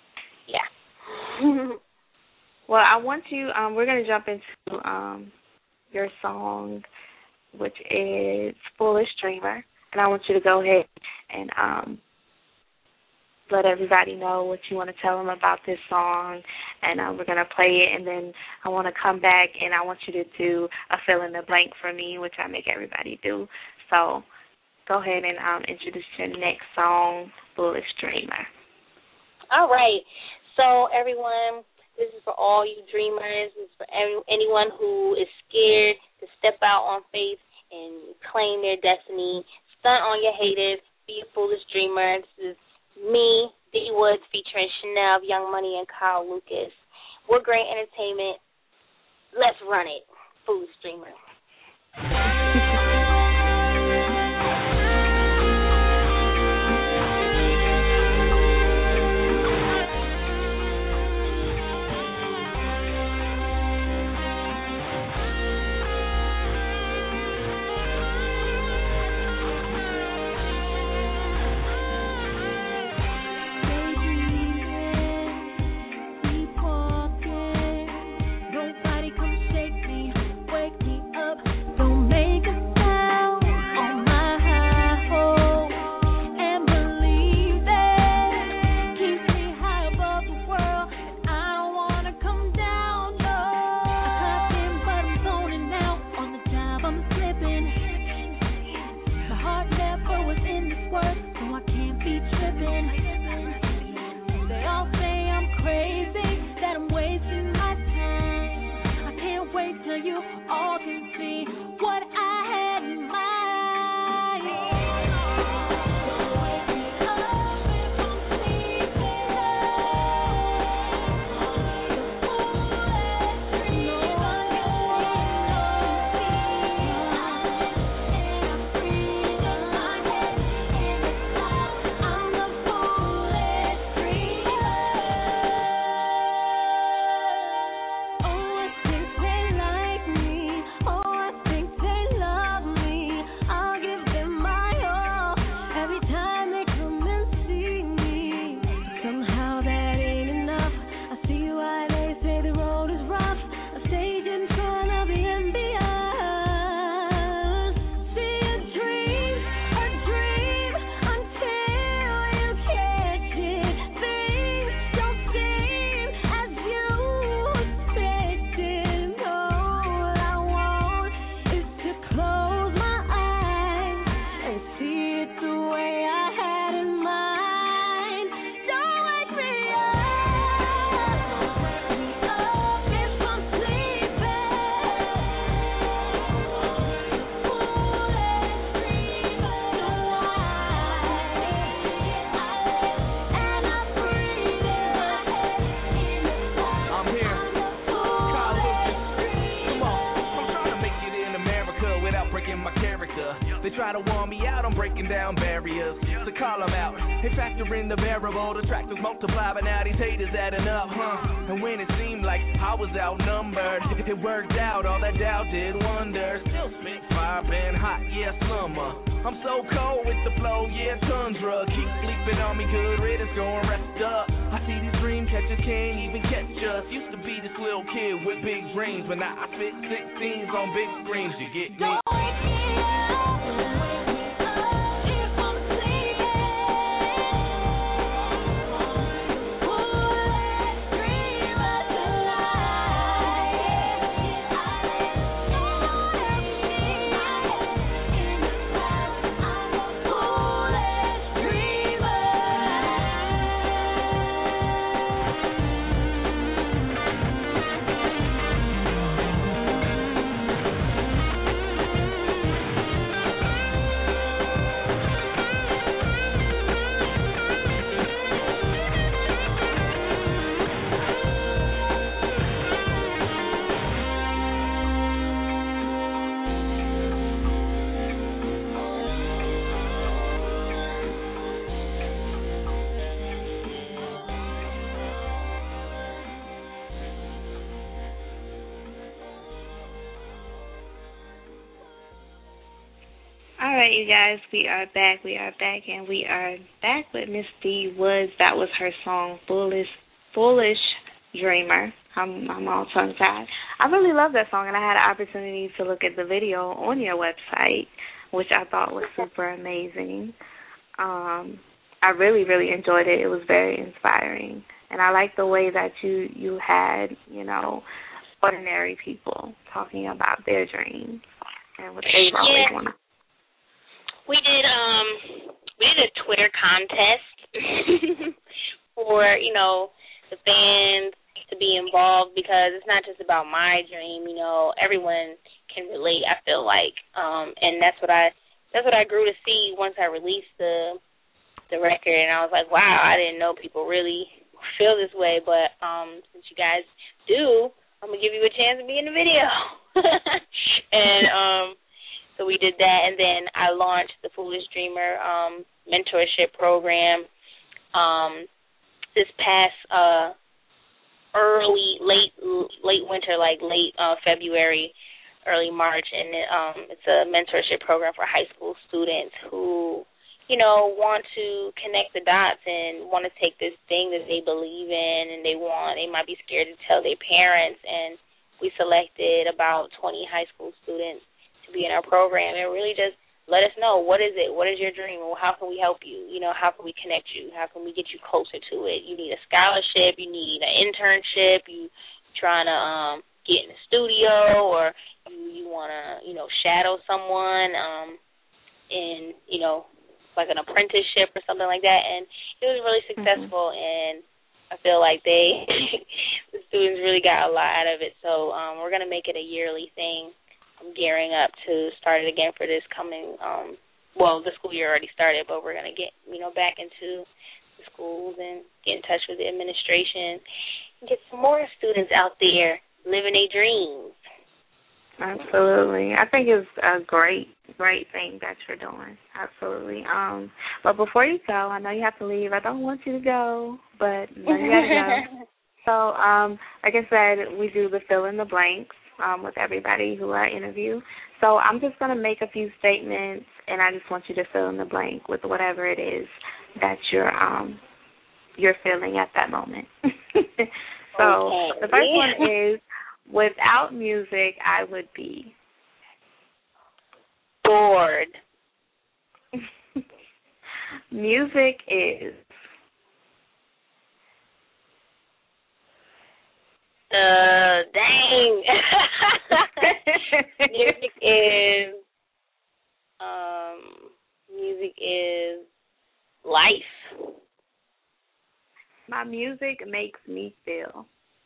yeah. Well, I want you, um, we're going to jump into um, your song, which is Foolish Dreamer. And I want you to go ahead and um, let everybody know what you want to tell them about this song. And uh, we're going to play it. And then I want to come back and I want you to do a fill in the blank for me, which I make everybody do. So go ahead and um, introduce your next song, Foolish Dreamer. All right. So, everyone, this is for all you dreamers. This is for every, anyone who is scared to step out on faith and claim their destiny. Stunt on your haters. Be a foolish dreamer. This is me, D Woods, featuring Chanel, Young Money, and Kyle Lucas. We're great entertainment. Let's run it. Foolish dreamer. Don't make a breaking down barriers. So call them out. Hey, factor in the variable. The tractors multiply, but now these haters adding up, huh? And when it seemed like I was outnumbered, it worked out. All that doubt did wonders. Still spit fire, been hot, yeah, summer. I'm so cold with the flow, yeah, tundra. Keep sleeping on me, good riddance, going rest up. I see these dream catchers can't even catch us. Used to be this little kid with big dreams, but now I spit sixteens on big screens. You get me? All right, you guys, we are back. We are back, and we are back with Miss D Woods. That was her song, Foolish, Foolish Dreamer. I'm, I'm all tongue-tied. I really love that song, and I had an opportunity to look at the video on your website, which I thought was super amazing. Um, I really, really enjoyed it. It was very inspiring, and I like the way that you, you had, you know, ordinary people talking about their dreams and what they've always yeah. wanted. We did um we did a Twitter contest for, you know, the fans to be involved, because it's not just about my dream, you know, everyone can relate, I feel like. Um and that's what I that's what I grew to see once I released the the record, and I was like, wow, I didn't know people really feel this way, but um since you guys do, I'm gonna give you a chance to be in the video. and um So we did that, and then I launched the Foolish Dreamer um, mentorship program um, this past uh, early, late, late winter, like late uh, February, early March, and it, um, it's a mentorship program for high school students who, you know, want to connect the dots and want to take this thing that they believe in, and they want, they might be scared to tell their parents, and we selected about twenty high school students be in our program and really just let us know, what is it, what is your dream, or how can we help you, you know, how can we connect you, how can we get you closer to it. You need a scholarship, you need an internship, you trying to um get in the studio, or you, you want to, you know, shadow someone um in, you know, like an apprenticeship or something like that. And it was really successful, mm-hmm. and I feel like they the students really got a lot out of it. So um we're going to make it a yearly thing. I'm gearing up to start it again for this coming, um, well, the school year already started, but we're going to get, you know, back into the schools and get in touch with the administration and get some more students out there living their dreams. Absolutely. I think it's a great, great thing that you're doing. Absolutely. Um, but before you go, I know you have to leave. I don't want you to go, but no, you got to go. So, um, like I said, we do the fill in the blanks. Um, with everybody who I interview. So I'm just going to make a few statements, and I just want you to fill in the blank with whatever it is that you're um, you're feeling at that moment. so okay. The first one is, without music, I would be bored. Music is Uh, dang. Music is, um, music is life. My music makes me feel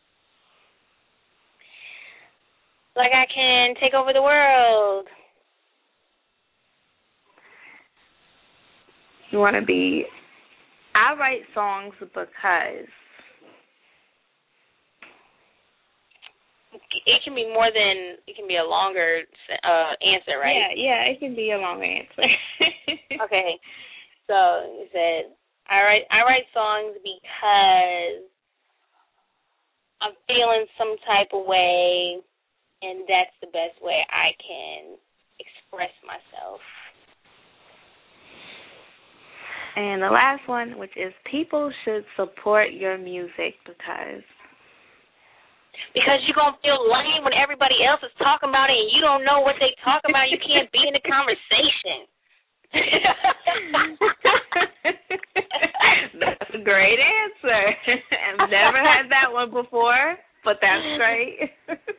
like I can take over the world. You want to be, I write songs because it can be more than, it can be a longer uh, answer, right? Yeah, yeah, it can be a longer answer. Okay. So you said I write I write songs because I'm feeling some type of way, and that's the best way I can express myself. And the last one, which is people should support your music because Because you're going to feel lame when everybody else is talking about it and you don't know what they talk about. You can't be in the conversation. That's a great answer. I've never had that one before, but that's great.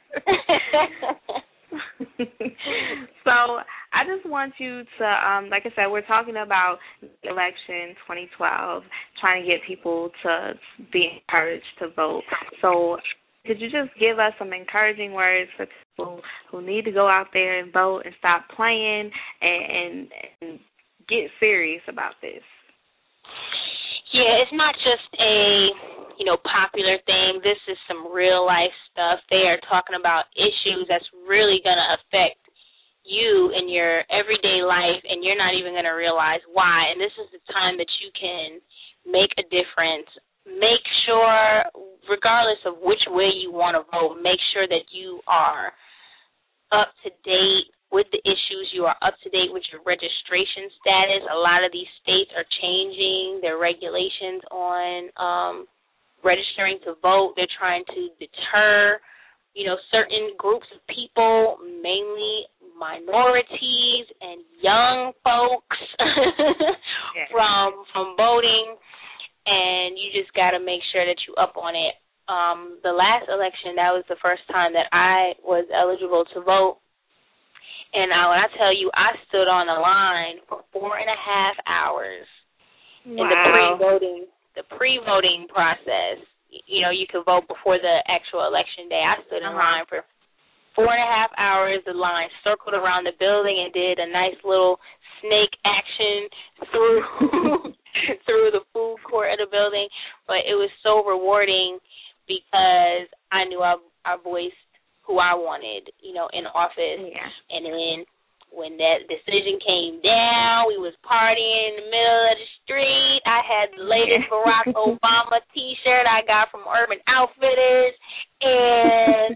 So I just want you to, um, like I said, we're talking about election twenty twelve, trying to get people to be encouraged to vote. So could you just give us some encouraging words for people who need to go out there and vote and stop playing and, and, and get serious about this? Yeah, it's not just a, you know, popular thing. This is some real life stuff. They are talking about issues that's really going to affect you in your everyday life, and you're not even going to realize why. And this is the time that you can make a difference. Make sure, regardless of which way you want to vote, make sure that you are up to date with the issues. You are up to date with your registration status. A lot of these states are changing their regulations on um, registering to vote. They're trying to deter, you know, certain groups of people, mainly minorities and young folks yeah. from from voting. And you just got to make sure that you up on it. Um, the last election, that was the first time that I was eligible to vote. And I, when I tell you, I stood on the line for four and a half hours wow. in the pre-voting, the pre-voting process. You know, you could vote before the actual election day. I stood in uh-huh. line for four and a half hours. The line circled around the building and did a nice little snake action through through the food court of the building. But it was so rewarding because I knew I, I voiced who I wanted, you know, in office. Yeah. And then when that decision came down, we was partying in the middle of the street. I had the latest Barack Obama T-shirt I got from Urban Outfitters, and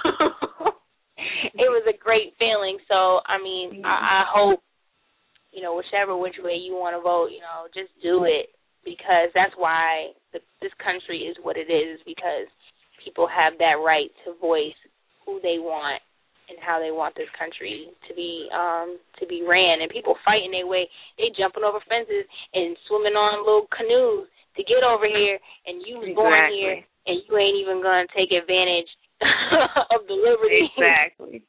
it was a great feeling. So, I mean, I, I hope, you know, whichever which way you want to vote, you know, just do it, because that's why the, this country is what it is, because people have that right to voice who they want and how they want this country to be um, to be ran. And people fighting their way, they jumping over fences and swimming on little canoes to get over here, and you was exactly. born here, and you ain't even going to take advantage of the liberty. Exactly.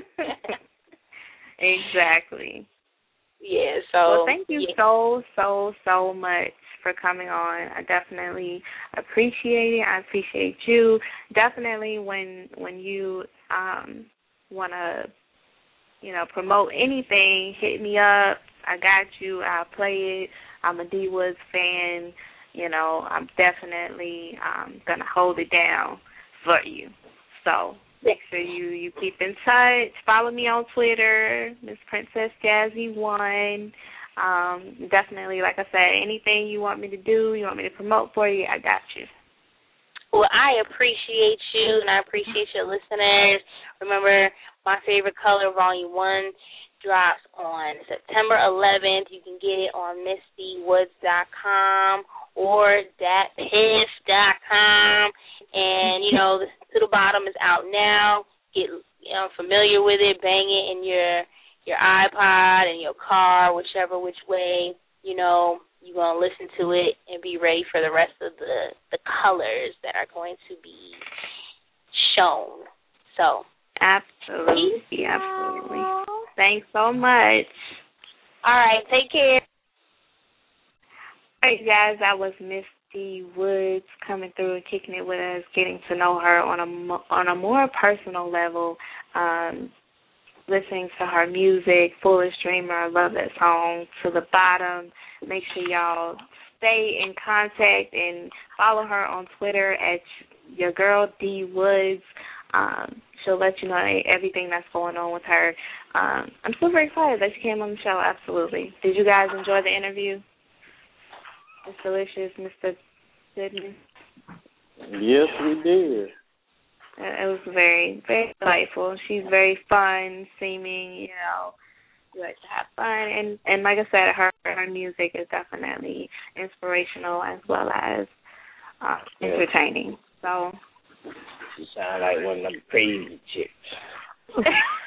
Exactly. Yeah, so. Well, thank you yeah. so, so, so much for coming on. I definitely appreciate it. I appreciate you. Definitely when when you um, want to, you know, promote anything, hit me up. I got you. I'll play it. I'm a D Woods fan. You know, I'm definitely um, going to hold it down for you. So make sure you, you keep in touch. Follow me on Twitter, Miss Princess Jazzy one. Um, definitely, like I said, anything you want me to do, you want me to promote for you, I got you. Well, I appreciate you, and I appreciate your listeners. Remember, My Favorite Color, Volume one drops on September eleventh. You can get it on misty woods dot com or dat piff dot com. And, you know, the To the Bottom is out now. Get you know, familiar with it. Bang it in your your iPod and your car, whichever which way, you know, you're going to listen to it and be ready for the rest of the, the colors that are going to be shown. So. Absolutely, peace. absolutely. Thanks so much. All right, take care. All right, guys, that was Misty Woods coming through and kicking it with us, getting to know her on a, on a more personal level, um, listening to her music, Foolish Dreamer. I love that song, To the Bottom. Make sure y'all stay in contact and follow her on Twitter at Your Girl D Woods. Um, she'll let you know everything that's going on with her. Um, I'm super excited that she came on the show, absolutely. Did you guys enjoy the interview? It's delicious, Mister Sidney. Yes, we did. It was very, very delightful. She's very fun seeming, you know, she likes to have fun. And, and like I said, her her music is definitely inspirational as well as uh, entertaining. So she sounds like one of them crazy chicks.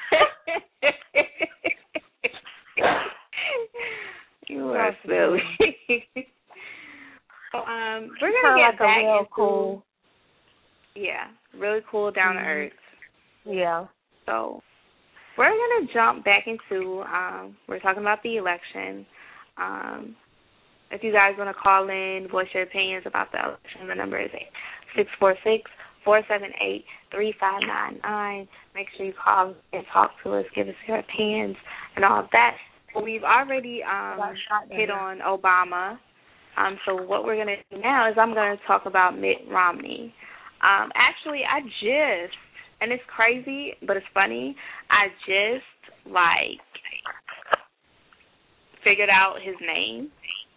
You are silly. So, um, we're gonna get like back a real into cool. Yeah, really cool, down to earth. Yeah. So we're gonna jump back into um, we're talking about the election. Um, if you guys want to call in, voice your opinions about the election, the number is six four six, four seven eight, three five nine nine. Make sure you call and talk to us, give us your opinions and all of that. We've already um, hit on Obama. Um, so what we're going to do now is I'm going to talk about Mitt Romney. Um, actually, I just, and it's crazy, but it's funny, I just, like, figured out his name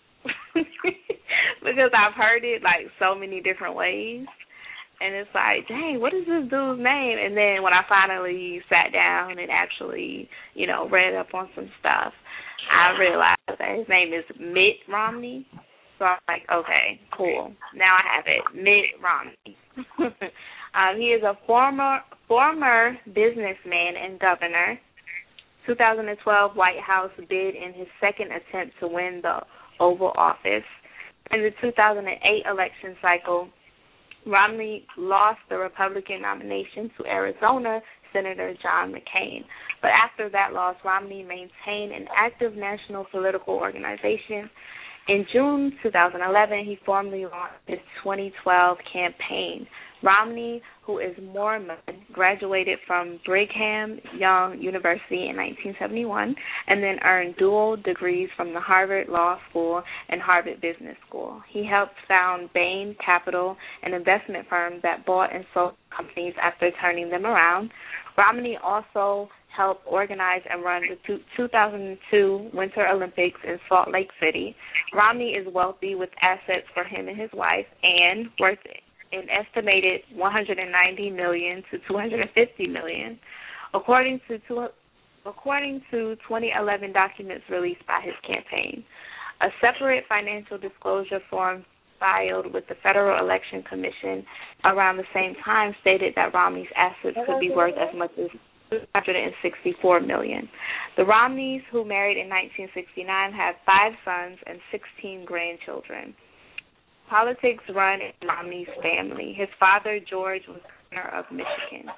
because I've heard it, like, so many different ways. And it's like, dang, what is this dude's name? And then when I finally sat down and actually, you know, read up on some stuff, I realized that his name is Mitt Romney. So I'm like, okay, cool. Now I have it, Mitt Romney. um, he is a former former businessman and governor. two thousand twelve White House bid in his second attempt to win the Oval Office. In the two thousand eight election cycle, Romney lost the Republican nomination to Arizona Senator John McCain. But after that loss, Romney maintained an active national political organization. In June two thousand eleven, he formally launched his twenty twelve campaign. Romney, who is Mormon, graduated from Brigham Young University in nineteen seventy-one and then earned dual degrees from the Harvard Law School and Harvard Business School. He helped found Bain Capital, an investment firm that bought and sold companies after turning them around. Romney also helped organize and run the two thousand two Winter Olympics in Salt Lake City. Romney is wealthy with assets for him and his wife and worth an estimated one hundred ninety million dollars to two hundred fifty million dollars, according to two, according to twenty eleven documents released by his campaign. A separate financial disclosure form filed with the Federal Election Commission around the same time stated that Romney's assets could be worth as much as two hundred sixty-four million dollars. The Romneys, who married in nineteen sixty-nine, have five sons and sixteen grandchildren. Politics run in Romney's family. His father, George, was governor of Michigan.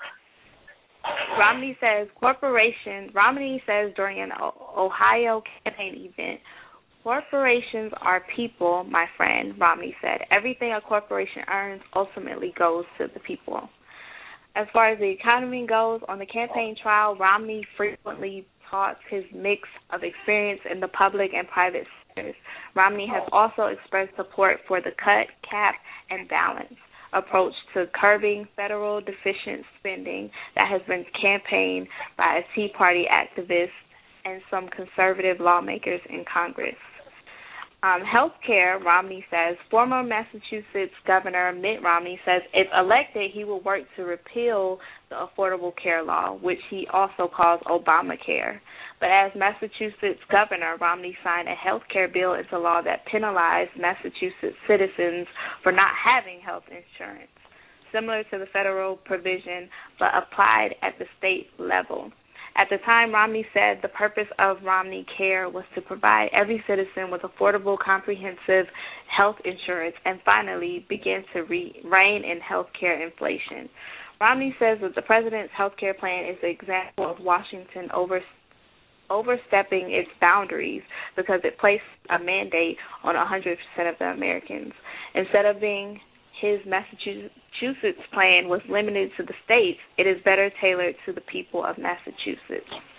Romney says corporations, Romney says during an Ohio campaign event, corporations are people, my friend, Romney said. Everything a corporation earns ultimately goes to the people. As far as the economy goes, on the campaign trail, Romney frequently taunts his mix of experience in the public and private sectors. Romney has also expressed support for the cut, cap, and balance approach to curbing federal deficient spending that has been campaigned by a Tea Party activist and some conservative lawmakers in Congress. Um, health care, Romney says, former Massachusetts Governor Mitt Romney says if elected, he will work to repeal the Affordable Care Law, which he also calls Obamacare. But as Massachusetts Governor, Romney signed a health care bill into law that penalized Massachusetts citizens for not having health insurance, similar to the federal provision, but applied at the state level. At the time, Romney said the purpose of Romney Care was to provide every citizen with affordable, comprehensive health insurance and finally begin to re- rein in health care inflation. Romney says that the president's health care plan is an example of Washington over, overstepping its boundaries because it placed a mandate on one hundred percent of the Americans. Instead of being his Massachusetts plan was limited to the states, it is better tailored to the people of Massachusetts.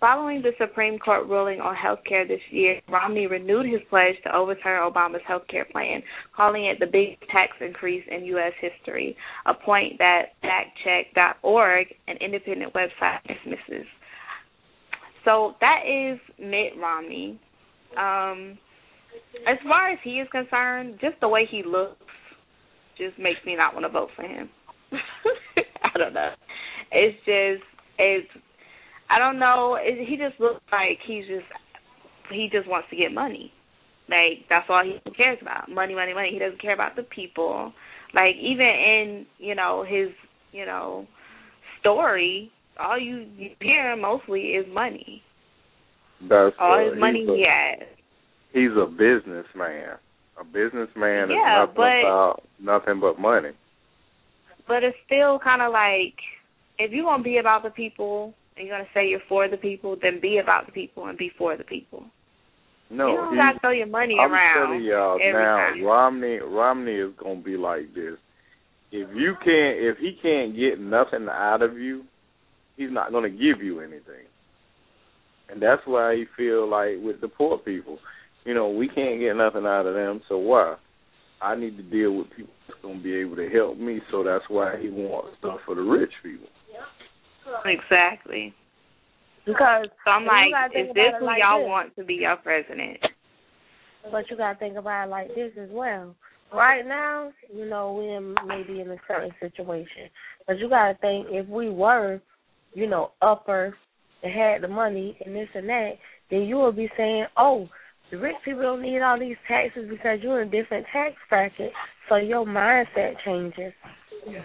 Following the Supreme Court ruling on health care this year, Romney renewed his pledge to overturn Obama's health care plan, calling it the biggest tax increase in U S history, a point that fact check dot org, an independent website, dismisses. So that is Mitt Romney. Um, as far as he is concerned, just the way he looks just makes me not want to vote for him. I don't know. It's just, it's, I don't know. It, he just looks like he's just, he just wants to get money. Like, that's all he cares about. Money, money, money. He doesn't care about the people. Like, even in, you know, his, you know, story, all you, you hear mostly is money. That's all uh, his money a, he has. He's a businessman. A businessman yeah, is nothing but, about nothing but money. But it's still kind of like, if you're going to be about the people and you're going to say you're for the people, then be about the people and be for the people. No, you don't got to throw your money I'm around. telling y'all now, time. Romney, Romney is going to be like this. If you can't, if he can't get nothing out of you, he's not going to give you anything. And that's why he feel like with the poor people, you know, we can't get nothing out of them, so why? I need to deal with people that's going to be able to help me, so that's why he wants stuff for the rich people. Exactly. Because so I'm like, is this who like y'all this. want to be your president? But you got to think about it like this as well. Right now, you know, we're maybe in a certain situation. But you got to think, if we were, you know, upper and had the money and this and that, then you would be saying, oh, the rich people don't need all these taxes because you're in a different tax bracket, so your mindset changes. Yeah.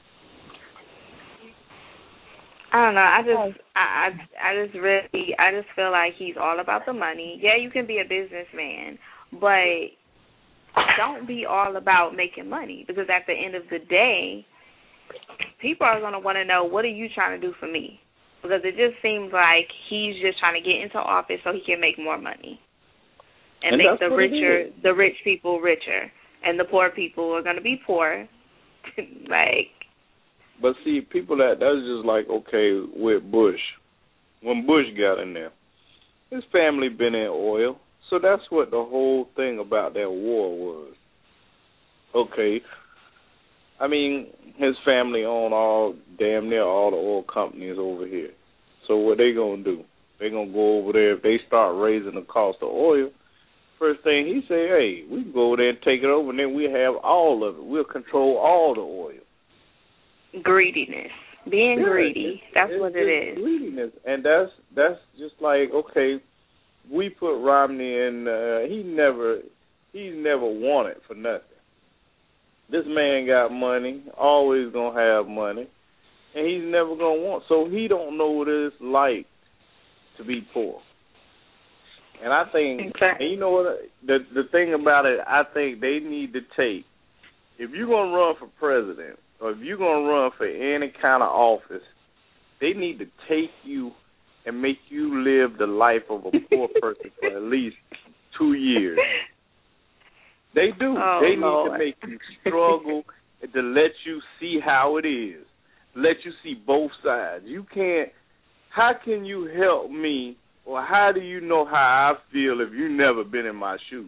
I don't know. I just, I, I, I just really, I just feel like he's all about the money. Yeah, you can be a businessman, but don't be all about making money, because at the end of the day, people are going to want to know, what are you trying to do for me? Because it just seems like he's just trying to get into office so he can make more money and, and make the richer, the rich people richer, and the poor people are going to be poor. Like. But see, people that that's just like, okay, with Bush. When Bush got in there, his family been in oil, so that's what the whole thing about that war was. Okay, I mean, his family own all, damn near all the oil companies over here. So what they gonna do? They gonna go over there, if they start raising the cost of oil, first thing he say, hey, we can go over there and take it over, and then we have all of it. We'll control all the oil. Greediness, being yeah, greedy. It's, that's it's what it is. Greediness, and that's that's just like, okay, we put Romney in. Uh, he never, he's never wanted for nothing. This man got money, always gonna have money, and he's never gonna want. So he don't know what it's like to be poor. And I think, exactly. and you know what? The the thing about it, I think they need to take. If you're gonna run for president, or if you're going to run for any kind of office, they need to take you and make you live the life of a poor person for at least two years. They do. Oh, they Lord. need to make you struggle and to let you see how it is, let you see both sides. You can't, how can you help me, or how do you know how I feel if you've never been in my shoes?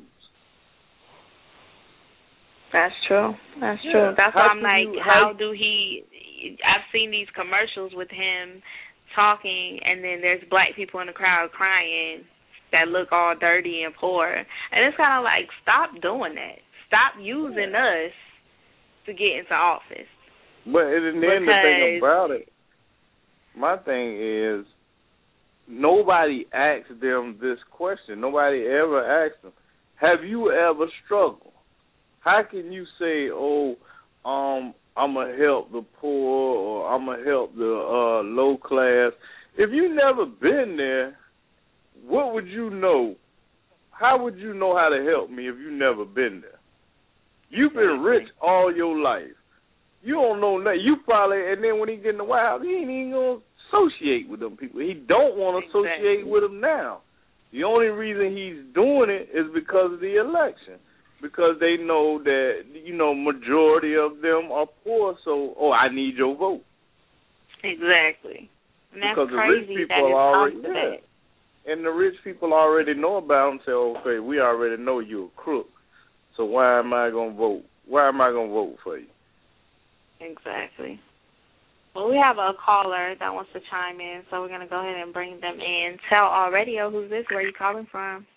That's true. That's yeah. true. That's how why I'm like, you, how, how do he, I've seen these commercials with him talking, and then there's black people in the crowd crying that look all dirty and poor. And it's kind of like, stop doing that. Stop using yeah. us to get into office. But and then the thing about it, my thing is, nobody asks them this question. Nobody ever asks them, have you ever struggled? How can you say, oh, um, I'm going to help the poor, or I'm going to help the uh, low class? If you never been there, what would you know? How would you know how to help me if you never been there? You've been rich all your life. You don't know nothing. You probably, and then when he get in the White House, he ain't even going to associate with them people. He don't want to associate exactly. with them now. The only reason he's doing it is because of the election. Because they know that, you know, majority of them are poor, so, oh, I need your vote. Exactly. And that's because crazy the rich that people it's already come to yeah. that. And the rich people already know about him. Say, okay, we already know you're a crook. So why am I gonna vote? Why am I gonna vote for you? Exactly. Well, we have a caller that wants to chime in, so we're gonna go ahead and bring them in. Tell All Radio, who's this? Where are you calling from?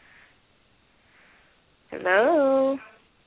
Hello.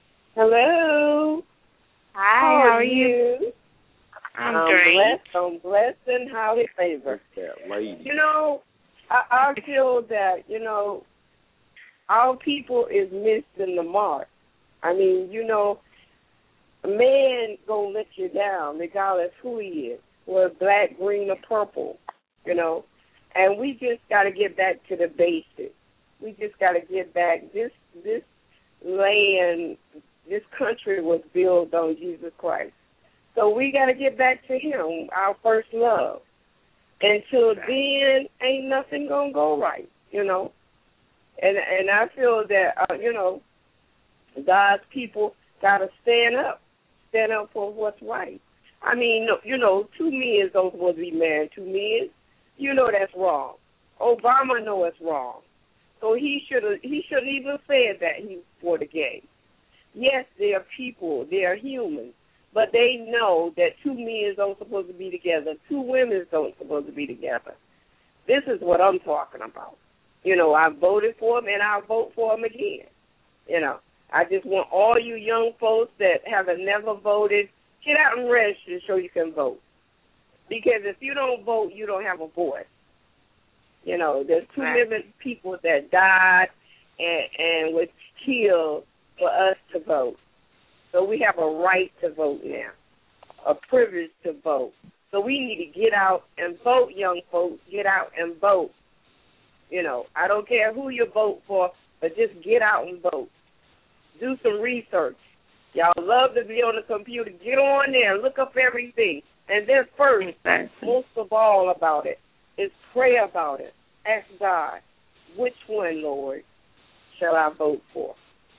Hello. Hi. How, how are you? you? I'm, I'm great. blessed. I'm blessed and highly favored. You know, I, I feel that, you know, our people is missing the mark. I mean, you know, a man gonna let you down regardless who he is, whether black, green, or purple, you know. And we just got to get back to the basics. We just got to get back. This this land, this country was built on Jesus Christ. So we got to get back to him, our first love. Until then, ain't nothing going to go right, you know. And and I feel that, uh, you know, God's people got to stand up, stand up for what's right. I mean, you know, two men don't supposed to be married, two men. You know that's wrong. Obama know it's wrong. So he should have he should have even said that he was for the gay. Yes, they are people, they are humans, but they know that two men don't supposed to be together, two women don't supposed to be together. This is what I'm talking about. You know, I voted for him, and I'll vote for him again. You know, I just want all you young folks that haven't never voted, get out and register so you can vote. Because if you don't vote, you don't have a voice. You know, there's two right. million people that died and, and was killed for us to vote. So we have a right to vote now, a privilege to vote. So we need to get out and vote, young folks. Get out and vote. You know, I don't care who you vote for, but just get out and vote. Do some research. Y'all love to be on the computer. Get on there. Look up everything. And then first, exactly. most of all about it, is pray about it. Ask God, which one, Lord, shall I vote for?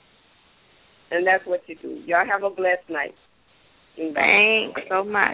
And that's what you do. Y'all have a blessed night. Thanks so much.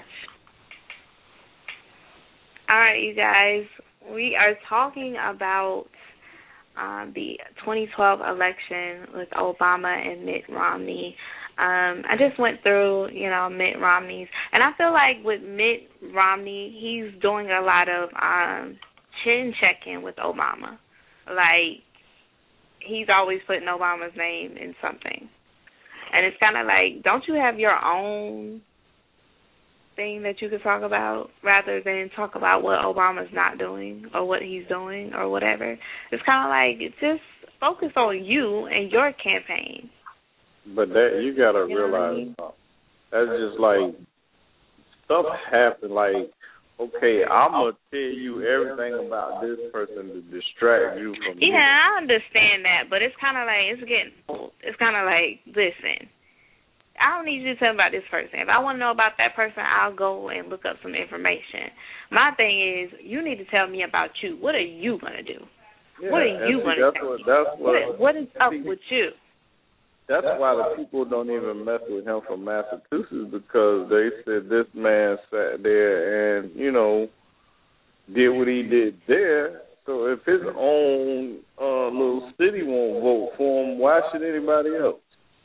All right, you guys. We are talking about um, the twenty twelve election with Obama and Mitt Romney. Um, I just went through, you know, Mitt Romney's, and I feel like with Mitt Romney, he's doing a lot of um, chin checking with Obama. Like, he's always putting Obama's name in something. And it's kind of like, don't you have your own thing that you could talk about rather than talk about what Obama's not doing or what he's doing or whatever? It's kind of like, just focus on you and your campaign. But that you gotta you realize, uh, that's just like stuff happen. Like, okay, I'm gonna tell you everything about this person to distract you from. Yeah, me. I understand that, but it's kind of like it's getting old. It's kind of like, listen, I don't need you to tell me about this person. If I want to know about that person, I'll go and look up some information. My thing is, you need to tell me about you. What are you gonna do? Yeah, what are you gonna do? That's what. What, what is up with you? That's why the people don't even mess with him from Massachusetts, because they said this man sat there and, you know, did what he did there. So if his own uh, little city won't vote for him, why should anybody else?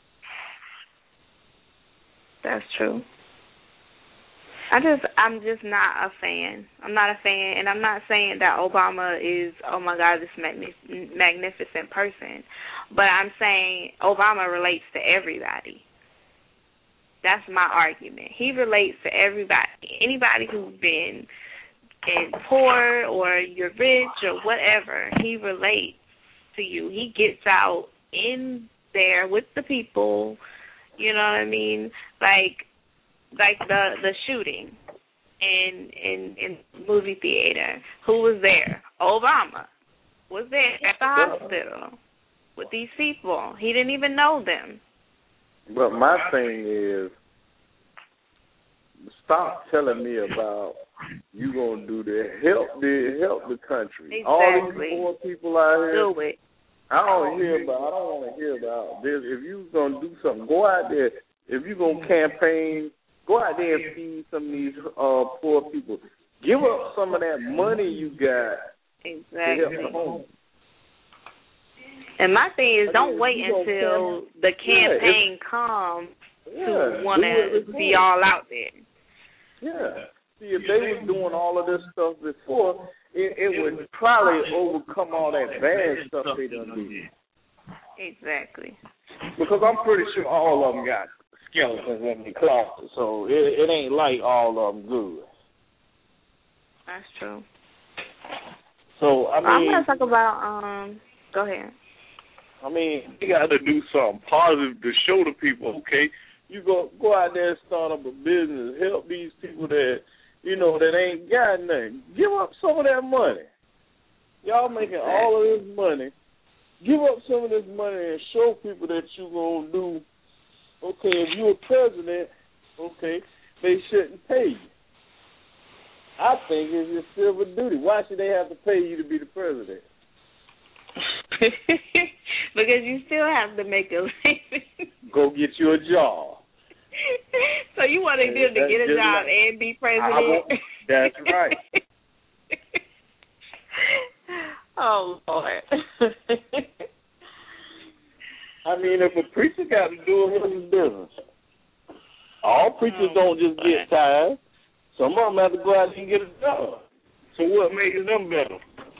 That's true. I just, I'm just not a fan. I'm not a fan, and I'm not saying that Obama is, oh my God, this magni- magnificent person. But I'm saying Obama relates to everybody. That's my argument. He relates to everybody. Anybody who's been in poor or you're rich or whatever, he relates to you. He gets out in there with the people. You know what I mean? Like, like the the shooting in in in movie theater. Who was there? Obama was there at the hospital with these people. He didn't even know them. But my thing is, stop telling me about you gonna do that. Help the help the country. Exactly. All these poor people out here. Do it. I don't hear about. I don't want to hear about this. If you gonna do something, go out there. If you gonna campaign, go out there and feed some of these uh, poor people. Give up some of that money you got exactly. to help the homeless. And my thing is, I don't mean, wait you gonna until come- the Yeah, campaign comes Yeah, to do want it to before. be all out there. Yeah. See, if they was doing all of this stuff before, it, it would probably overcome all that bad stuff they done did. Exactly. Because I'm pretty sure all of them got skeletons in their closet, so it, it ain't like all of them good. That's true. So, I mean... I'm going to talk about... um. Go ahead. I mean, you got to do something positive to show the people, okay, you go go out there and start up a business, help these people that, you know, that ain't got nothing. Give up some of that money. Y'all making all of this money. Give up some of this money and show people that you going to do, okay, if you're a president, okay, they shouldn't pay you. I think it's your silver duty. Why should they have to pay you to be the president? Because you still have to make a living. Go get you a job. So you want them to get a job like, and be president? I want, that's right. Oh, Lord. I mean, if a preacher got to do it, what's his business? All preachers oh, don't just get tired. Some of them have to go out and get a job. So what makes them better?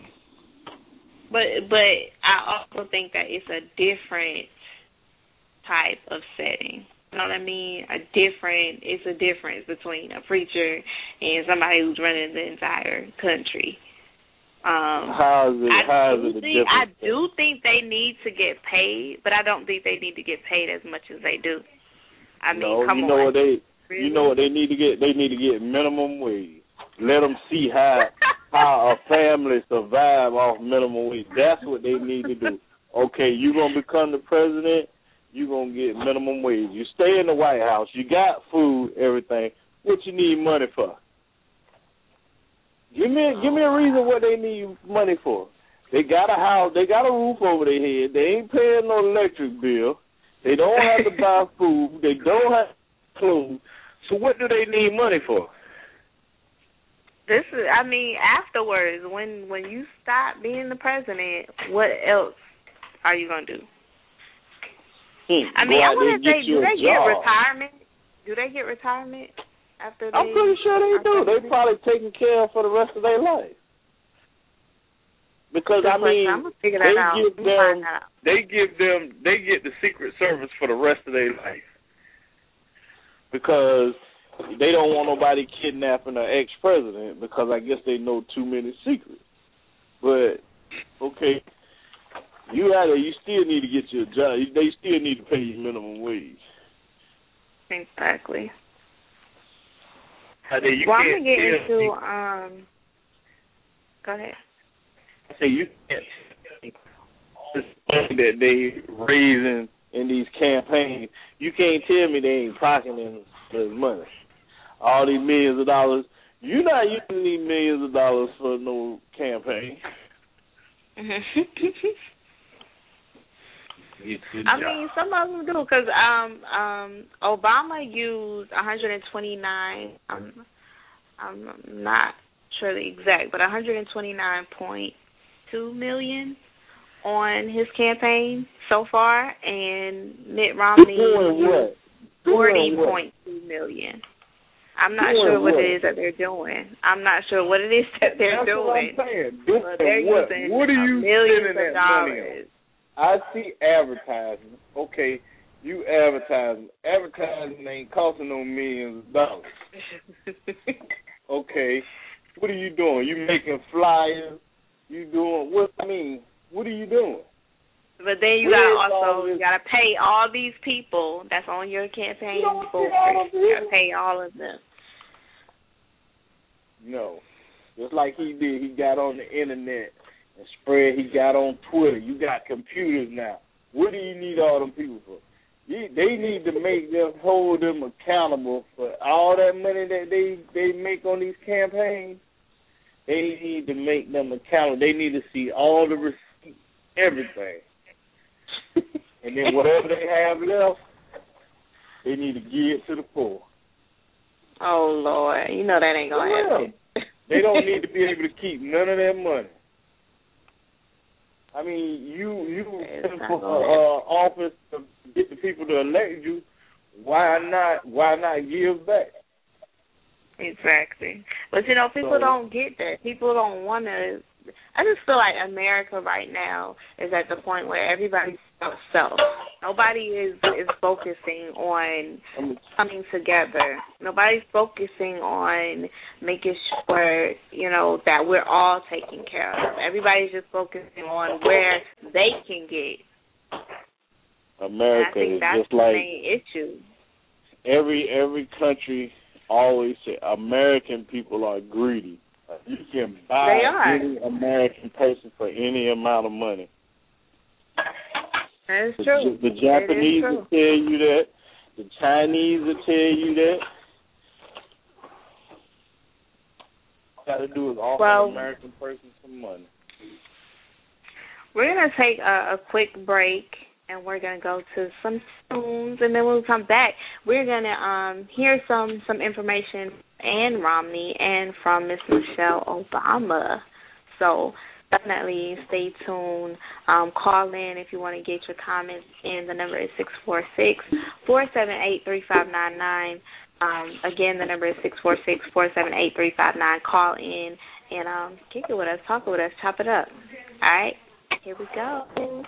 But but I also think that it's a different type of setting. You know what I mean? A different, it's a difference between a preacher and somebody who's running the entire country. Um, how is it? I How do is it a think, difference? I do think they need to get paid, but I don't think they need to get paid as much as they do. I mean, no, come you know on. what they, really? you know what they need to get? They need to get minimum wage. Let them see how how a family survive off minimum wage. That's what they need to do. Okay, you're gonna become the president. You're gonna get minimum wage. You stay in the White House. You got food, everything. What you need money for? Give me give me a reason what they need money for. They got a house. They got a roof over their head. They ain't paying no electric bill. They don't have to buy food. They don't have clothes. So what do they need money for? This is, I mean, afterwards, when when you stop being the president, what else are you gonna do? Hmm. I mean, I want to say, do they get job. retirement? Do they get retirement after they? I'm pretty sure they do. They probably taken care of for the rest of their life. Because I mean, they give them, they give them, they get the Secret Service for the rest of their life. Because they don't want nobody kidnapping an ex-president, because I guess they know too many secrets. But okay, you out there, you still need to get your job. They still need to pay you minimum wage. Exactly. I mean, you well, can't I'm gonna get tell, into um. Go ahead. I say you can't this money that they raising in these campaigns. You can't tell me they ain't pocketing this money. All these millions of dollars. You're not using these millions of dollars for no campaign. I mean, some of them do, because um, um, Obama used one hundred twenty-nine. Um, I'm not sure the exact, but one hundred twenty-nine point two million on his campaign so far, and Mitt Romney used forty point two million. I'm not doing sure what, what it is that they're doing. I'm not sure what it is that they're That's doing. What I'm saying. But they're what? using What are you millions spending of that money dollars. on? I see advertising. Okay, you advertising. Advertising ain't costing no millions of dollars. Okay, what are you doing? You making flyers? You doing what? I mean, what are you doing? But then you got also you gotta pay all these people that's on your campaign board. You gotta pay all of them. No, just like he did. He got on the internet and spread. He got on Twitter. You got computers now. What do you need all them people for? You, they need to make them hold them accountable for all that money that they they make on these campaigns. They need to make them accountable. They need to see all the receipts, everything. And then whatever they have left, they need to give it to the poor. Oh, Lord. You know that ain't going to happen. They don't need to be able to keep none of their money. I mean, you you for uh, office to get the people to elect you. Why not? Why not give back? Exactly. But you know, people so, don't get that. People don't want to. I just feel like America right now is at the point where everybody's about self. Nobody is is focusing on coming together. Nobody's focusing on making sure, you know, that we're all taken care of. Everybody's just focusing on where they can get. America I think is that's just the like main issue. Every every country always say American people are greedy. You can buy any American person for any amount of money. That is the, true. The Japanese true. will tell you that. The Chinese will tell you that. All you got to do is offer well, an American person some money. We're going to take a, a quick break, and we're going to go to some tunes, and then when we come back, we're going to um, hear some, some information and Romney and from Miss Michelle Obama. So definitely stay tuned. Um, call in if you want to get your comments in. The number is six four six, four seven eight, three five nine nine. Um, again, the number is six four six, four seven eight, three five nine. Call in and um, kick it with us, talk it with us, chop it up. All right, here we go.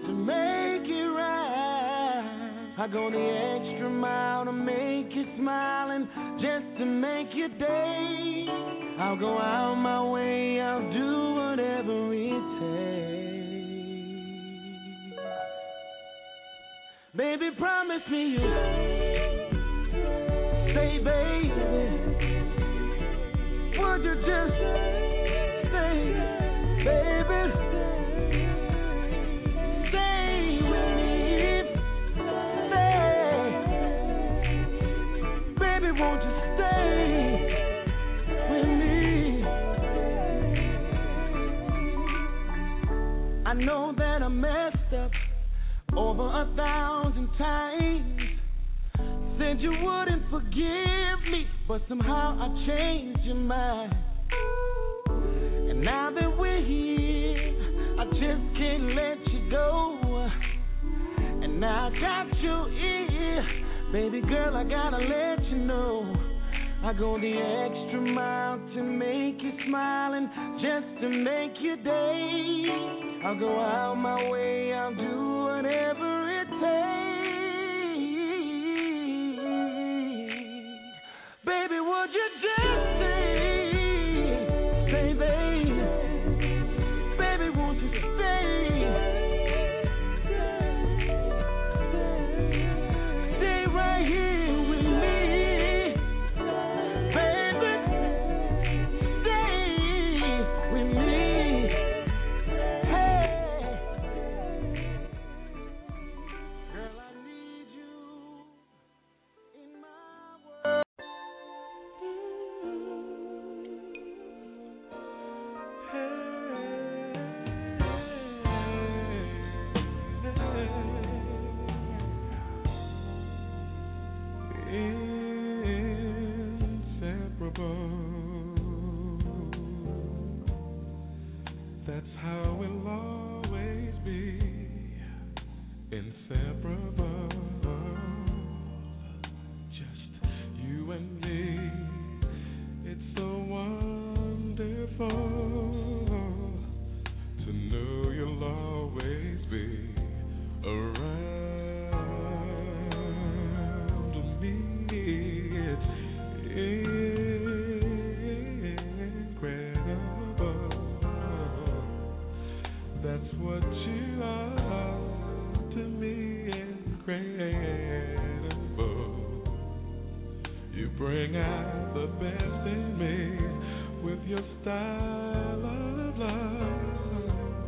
to make it right. I go the extra mile to make you smile and just to make your day. I'll go out my way, I'll do whatever it takes. Baby, promise me you'll stay, baby. Would you just stay, baby? Stay with me, stay. Baby, won't you stay with me? I know that I messed up over a thousand times. Said you wouldn't forgive me, but somehow I changed your mind. And now that we're here, I just can't let you go. And now I got your ear, baby girl, I gotta let you know. I go the extra mile to make you smile and just to make your day. I'll go out my way, I'll do whatever it takes. Baby, would you just stay, stay, baby? Baby, won't you stay? Stay right here with me, baby. Stay with me. Hey, girl, I need you in my world. That's how we'll always be, inseparable. Just you and me. It's so wonderful to know you'll always be around me. It's incredible. That's what you are to me, incredible. You bring out the best in me with your style of love,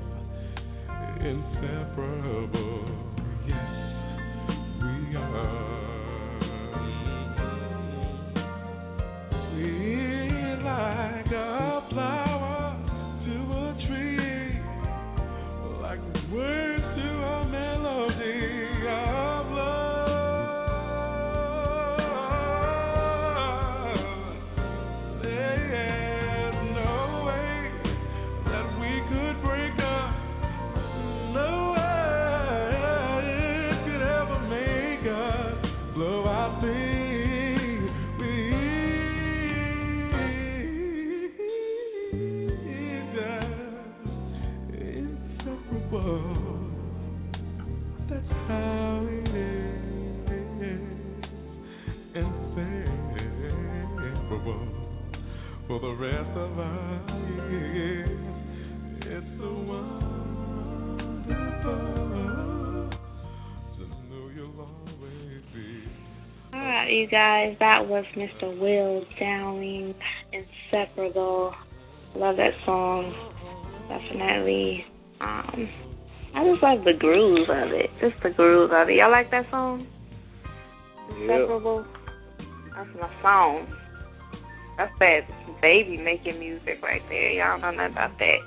inseparable. Yes, we are. Sweet like a flower to a tree, like words to a melody of love. There's no way that we could break up. No way it could ever make us blow our things. We inseparable. That's how it is, inseparable for the rest of our years. It's so wonderful to know you'll always be. All right, you guys, that was Mister Will Downing, Inseparable. Love that song. Definitely. Um, I just like the groove of it. Just the groove of it. Y'all like that song? Inseparable? Yep. That's my song. That's that baby making music right there. Y'all don't know nothing about that.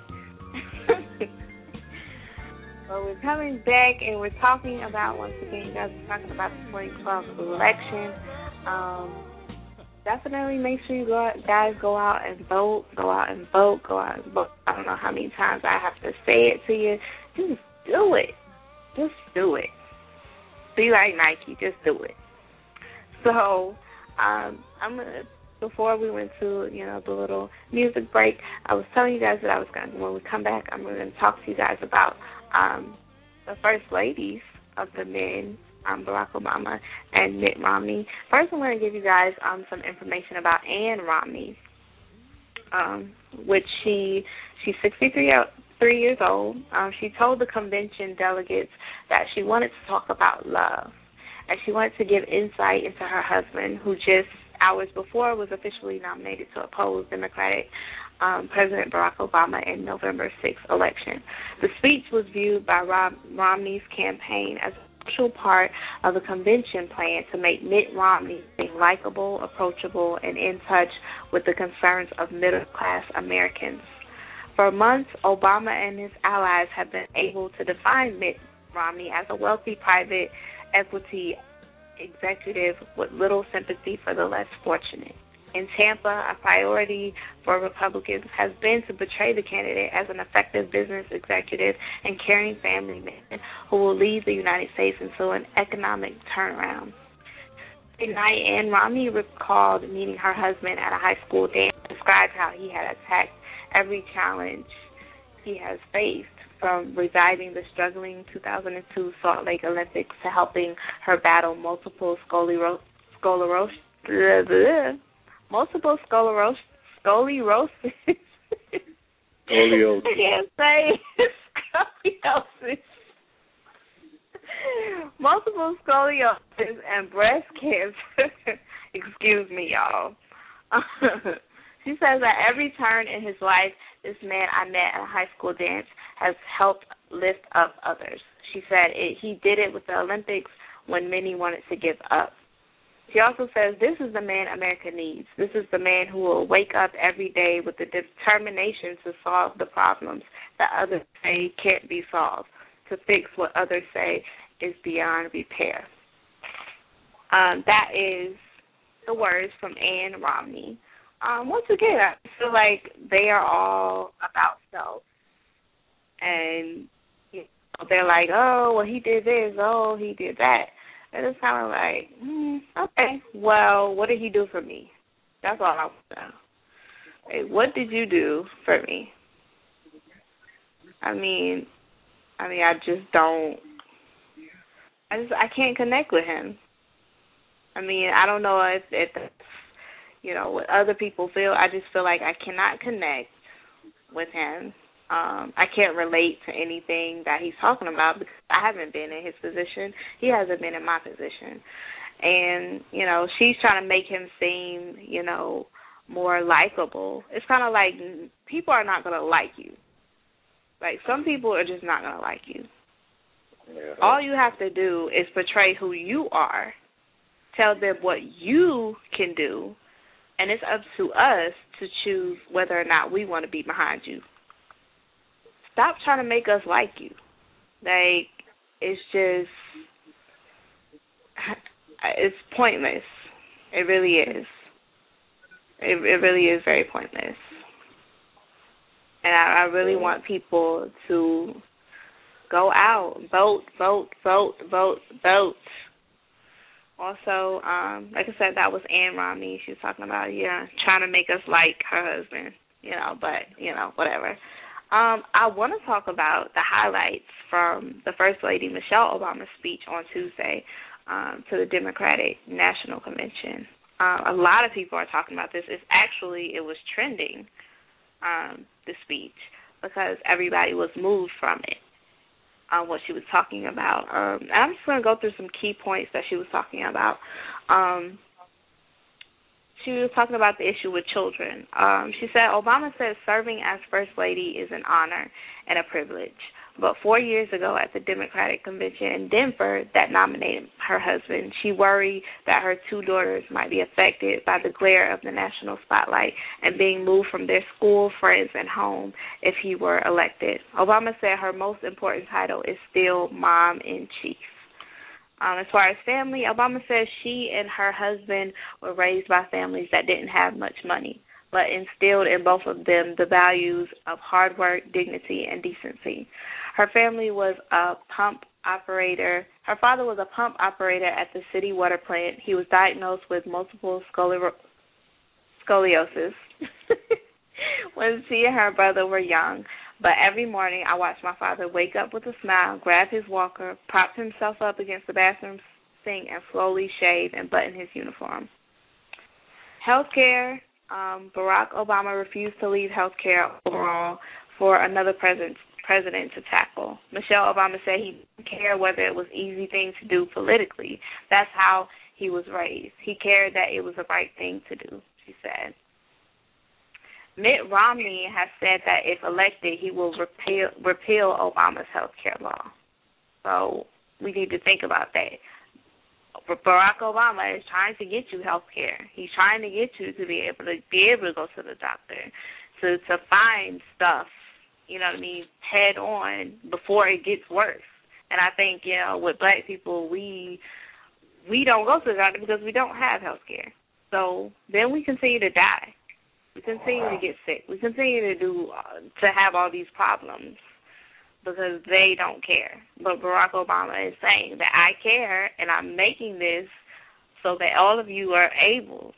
Well, we're coming back and we're talking about, once again, you guys are talking about the twenty twelve election. Um, definitely make sure you go out, guys go out and vote. Go out and vote. Go out and vote. I don't know how many times I have to say it to you. Just do it. Just do it. Be like Nike. Just do it. So, um, I'm gonna. Before we went to, you know, the little music break, I was telling you guys that I was going to, when we come back, I'm going to talk to you guys about um, the first ladies of the men, um, Barack Obama and Mitt Romney. First, I'm going to give you guys um, some information about Ann Romney, um, which she she's sixty-three three years old. Um, she told the convention delegates that she wanted to talk about love, and she wanted to give insight into her husband, who just hours before was officially nominated to oppose Democratic um, President Barack Obama in November sixth election. The speech was viewed by Rob Romney's campaign as a crucial part of the convention plan to make Mitt Romney likable, approachable, and in touch with the concerns of middle-class Americans. For months, Obama and his allies have been able to define Mitt Romney as a wealthy private equity executive with little sympathy for the less fortunate. In Tampa, a priority for Republicans has been to portray the candidate as an effective business executive and caring family man who will lead the United States into an economic turnaround. Tonight, Ann Romney recalled meeting her husband at a high school dance, described how he had attacked every challenge he has faced, from reviving the struggling two thousand two Salt Lake Olympics to helping her battle multiple sclerosis, sclerosis, multiple sclerosis, scoliosis. Scoliosis. I can't say scoliosis. Multiple scoliosis and breast cancer. Excuse me, y'all. She says that every turn in his life, this man I met at a high school dance has helped lift up others. She said it, he did it with the Olympics when many wanted to give up. She also says this is the man America needs. This is the man who will wake up every day with the determination to solve the problems that others say can't be solved, to fix what others say is beyond repair. Um, that is the words from Ann Romney. Um, once again, I feel like they are all about self. And you know, they're like, oh, well, he did this, oh, he did that. And it's kind of like, mm, okay, well, what did he do for me? That's all I want to know. Hey, what did you do for me? I mean, I mean, I just don't, I just, I can't connect with him. I mean, I don't know if, if that's, you know, what other people feel. I just feel like I cannot connect with him. Um, I can't relate to anything that he's talking about because I haven't been in his position. He hasn't been in my position. And, you know, she's trying to make him seem, you know, more likable. It's kind of like people are not going to like you. Like, some people are just not going to like you. Yeah. All you have to do is portray who you are, tell them what you can do, and it's up to us to choose whether or not we want to be behind you. Stop trying to make us like you. Like, it's just, it's pointless. It really is. It, it really is very pointless. And I, I really want people to go out, vote, vote, vote, vote, vote. Also, um, like I said, that was Ann Romney. She was talking about, yeah, trying to make us like her husband, you know, but, you know, whatever. Um, I want to talk about the highlights from the First Lady Michelle Obama's speech on Tuesday um, to the Democratic National Convention. Um, a lot of people are talking about this. It's actually, it was trending, um, the speech, because everybody was moved from it. Uh, what she was talking about. Um, and I'm just going to go through some key points that she was talking about. Um, she was talking about the issue with children. Um, she said, Obama says serving as First Lady is an honor and a privilege. But four years ago at the Democratic Convention in Denver that nominated her husband, she worried that her two daughters might be affected by the glare of the national spotlight and being moved from their school, friends, and home if he were elected. Obama said her most important title is still Mom-in-Chief. Um, as far as family, Obama says she and her husband were raised by families that didn't have much money, but instilled in both of them the values of hard work, dignity, and decency. Her family was a pump operator. Her father was a pump operator at the city water plant. He was diagnosed with multiple scolior- scoliosis when she and her brother were young. But every morning I watch my father wake up with a smile, grab his walker, prop himself up against the bathroom sink, and slowly shave and button his uniform. Healthcare. Um, Barack Obama refused to leave healthcare overall for another president president to tackle. Michelle Obama said he didn't care whether it was an easy thing to do politically. That's how he was raised. He cared that it was the right thing to do, she said. Mitt Romney has said that if elected, he will repeal, repeal Obama's health care law. So we need to think about that. Barack Obama is trying to get you health care. He's trying to get you to be able to be able to go to the doctor, to to find stuff, you know what I mean, head on before it gets worse. And I think, you know, with black people, we we don't go to the doctor because we don't have health care. So then we continue to die. We continue to get sick. We continue to do uh, to have all these problems because they don't care. But Barack Obama is saying that I care, and I'm making this so that all of you are able.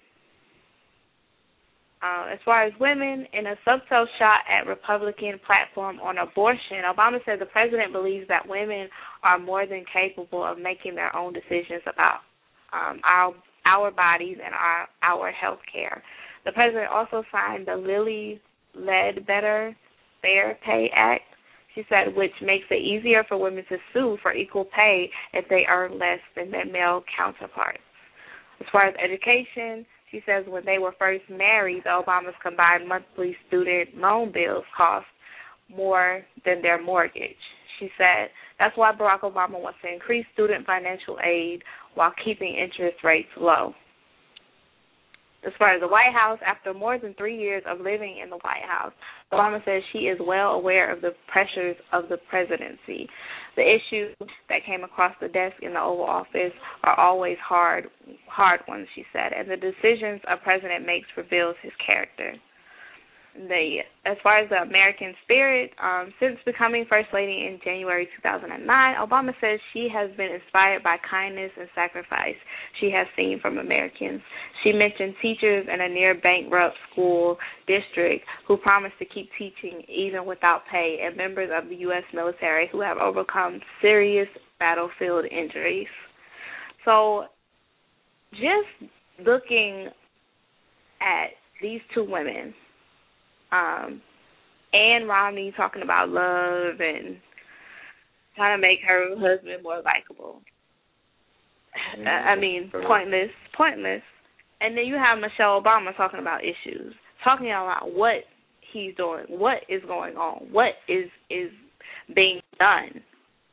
Uh, as far as women, in a subtle shot at Republican platform on abortion, Obama said the president believes that women are more than capable of making their own decisions about um, our our bodies and our, our health care. The president also signed the Lilly Ledbetter Fair Pay Act, she said, which makes it easier for women to sue for equal pay if they earn less than their male counterparts. As far as education, she says when they were first married, the Obamas' combined monthly student loan bills cost more than their mortgage. She said that's why Barack Obama wants to increase student financial aid while keeping interest rates low. As far as the White House, after more than three years of living in the White House, Obama says she is well aware of the pressures of the presidency. The issues that came across the desk in the Oval Office are always hard, hard ones, she said, and the decisions a president makes reveals his character. The, as far as the American spirit, um, since becoming First Lady in January two thousand nine, Obama says she has been inspired by kindness and sacrifice she has seen from Americans. She mentioned teachers in a near-bankrupt school district who promised to keep teaching even without pay, and members of the U S military who have overcome serious battlefield injuries. So just looking at these two women, Um, Ann Romney talking about love and trying to make her husband more likable. Mm-hmm. I mean, pointless, pointless. And then you have Michelle Obama talking about issues, talking about what he's doing, what is going on, what is is being done.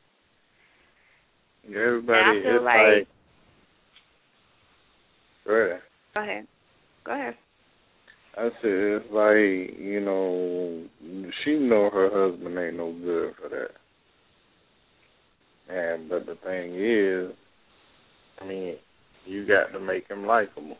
Everybody, and I feel it's like, like go ahead. Go ahead. Go ahead. I said, it's like, you know, she know her husband ain't no good for that. And, but the thing is, I mean, you got to make him likable.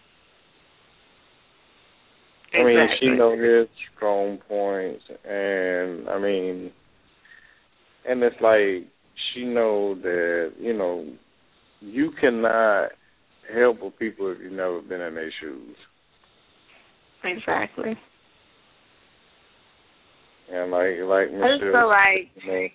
Exactly. I mean, she know his strong points, and, I mean, and it's like, she know that, you know, you cannot help with people if you've never been in their shoes. Exactly. And like like Michelle, I just feel like. You know,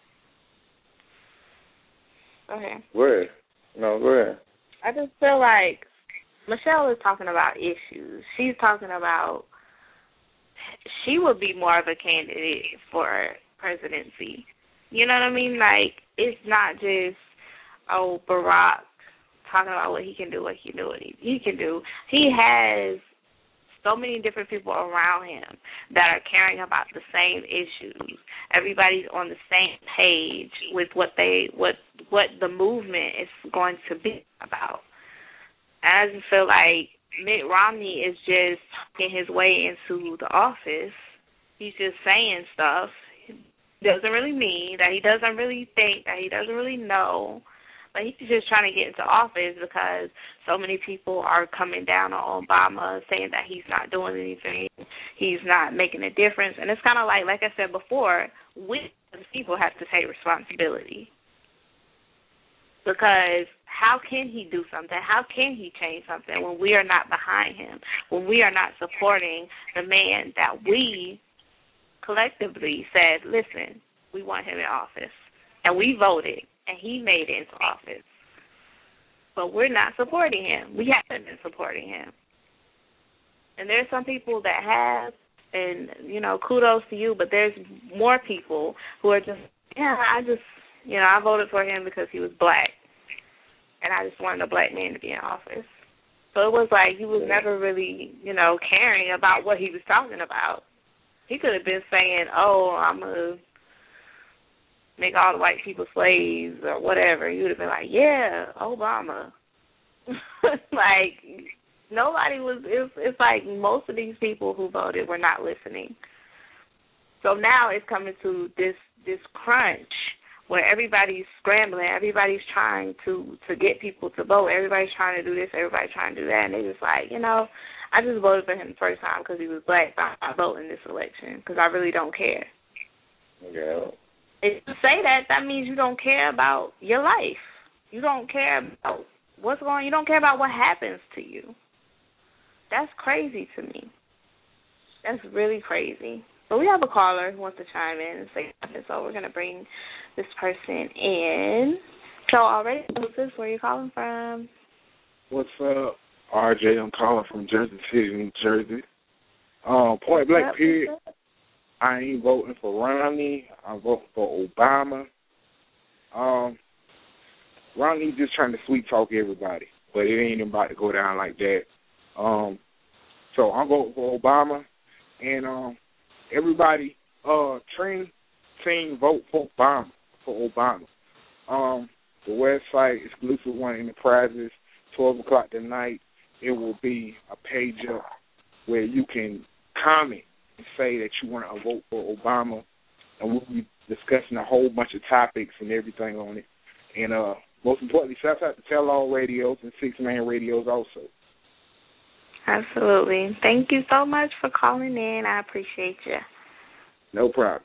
go ahead. Go ahead. No, go ahead. I just feel like Michelle is talking about issues. She's talking about she would be more of a candidate for presidency. You know what I mean? Like, it's not just, oh, Barack talking about what he can do, what he can do, what he, he can do. He has so many different people around him that are caring about the same issues. Everybody's on the same page with what they what what the movement is going to be about. And I just feel like Mitt Romney is just talking his way into the office. He's just saying stuff. He doesn't really mean that he doesn't really think, that he doesn't really know. But he's just trying to get into office because so many people are coming down on Obama, saying that he's not doing anything, he's not making a difference. And it's kind of like, like I said before, we as people have to take responsibility. Because how can he do something? How can he change something when we are not behind him, when we are not supporting the man that we collectively said, listen, we want him in office. And we voted, and he made it into office. But we're not supporting him. We haven't been supporting him. And there's some people that have, and, you know, kudos to you, but there's more people who are just, yeah, I just, you know, I voted for him because he was black. And I just wanted a black man to be in office. So it was like he was never really, you know, caring about what he was talking about. He could have been saying, oh, I'm going to make all the white people slaves or whatever. You would have been like, yeah, Obama. Like, nobody was, it's, it's like most of these people who voted were not listening. So now it's coming to this this crunch where everybody's scrambling, everybody's trying to, to get people to vote, everybody's trying to do this, everybody's trying to do that, and they're just like, you know, I just voted for him the first time because he was black, but I'm not voting this election because I really don't care. Yeah. If you say that, that means you don't care about your life. You don't care about what's going on. You don't care about what happens to you. That's crazy to me. That's really crazy. But we have a caller who wants to chime in and say something, so we're going to bring this person in. So already, who's where are you calling from? What's up? R J, I'm calling from Jersey City, New Jersey. Um, point blank, Yep, period. I ain't voting for Romney. I'm voting for Obama. Um, Romney just trying to sweet talk everybody, but it ain't about to go down like that. Um, so I'm voting for Obama, and um, everybody, uh, train, team, vote for Obama. For Obama. Um, the website, Exclusive One Enterprises, twelve o'clock tonight. It will be a page up where you can comment and say that you want to vote for Obama, and we'll be discussing a whole bunch of topics and everything on it. And uh, most importantly, shout out to Tell All Radios and Six Man Radios also. Absolutely. Thank you so much for calling in. I appreciate you. No problem.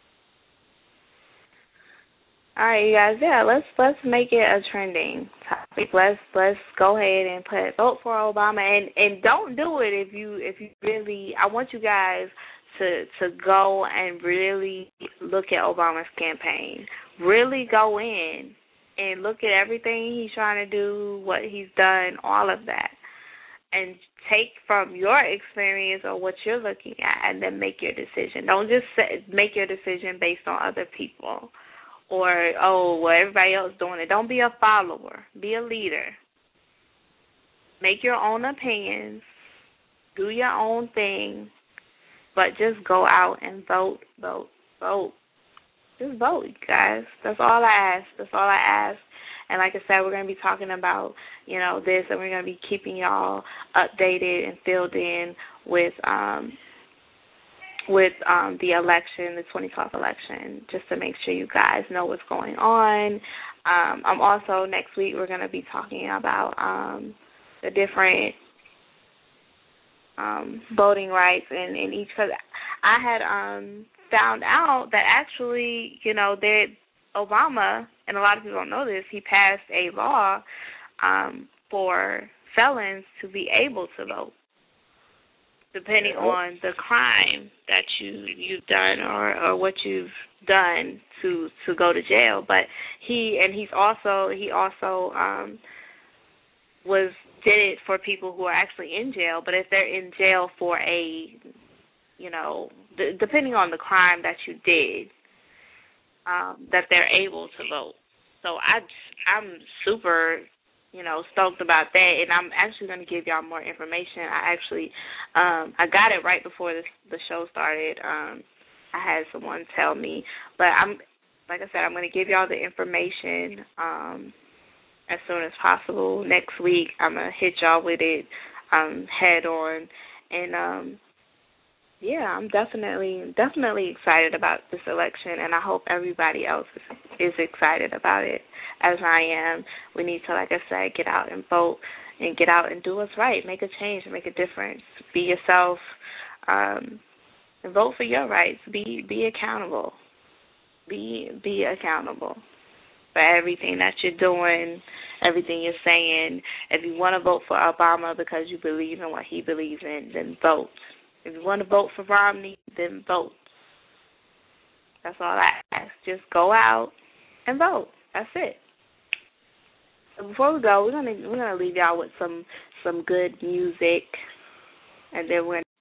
All right, you guys. Yeah, let's let's make it a trending topic. Let's let's go ahead and put vote for Obama, and, and don't do it if you if you really. I want you guys to to go and really look at Obama's campaign. Really go in and look at everything he's trying to do, what he's done, all of that, and take from your experience or what you're looking at, and then make your decision. Don't just set, make your decision based on other people. Or, oh, well, everybody else doing it. Don't be a follower. Be a leader. Make your own opinions. Do your own thing. But just go out and vote, vote, vote. Just vote, you guys. That's all I ask. That's all I ask. And like I said, we're going to be talking about, you know, this, and we're going to be keeping y'all updated and filled in with um with um, the election, the twenty twelve election, just to make sure you guys know what's going on. Um, I'm also, next week, we're going to be talking about um, the different um, voting rights in, in each, because I had um, found out that actually, you know, there, Obama, and a lot of people don't know this, he passed a law um, for felons to be able to vote, depending on the crime that you you've done or, or what you've done to to go to jail. But he and he's also he also um, was did it for people who are actually in jail. But if they're in jail for a, you know, d- depending on the crime that you did, um, that they're able to vote. So I I'm super, you know, stoked about that, and I'm actually going to give y'all more information. I actually, um, I got it right before this, the show started. Um, I had someone tell me, but I'm, like I said, I'm going to give y'all the information um, as soon as possible. Next week, I'm going to hit y'all with it um, head on, and um, yeah, I'm definitely, definitely excited about this election, and I hope everybody else is, is excited about it as I am. We need to, like I said, get out and vote and get out and do what's right, make a change, make a difference, be yourself, um, and vote for your rights. Be be accountable. Be be accountable for everything that you're doing, everything you're saying. If you want to vote for Obama because you believe in what he believes in, then vote. If you want to vote for Romney, then vote. That's all I ask. Just go out and vote. That's it. So before we go, we're gonna we're gonna leave y'all with some some good music, and then we're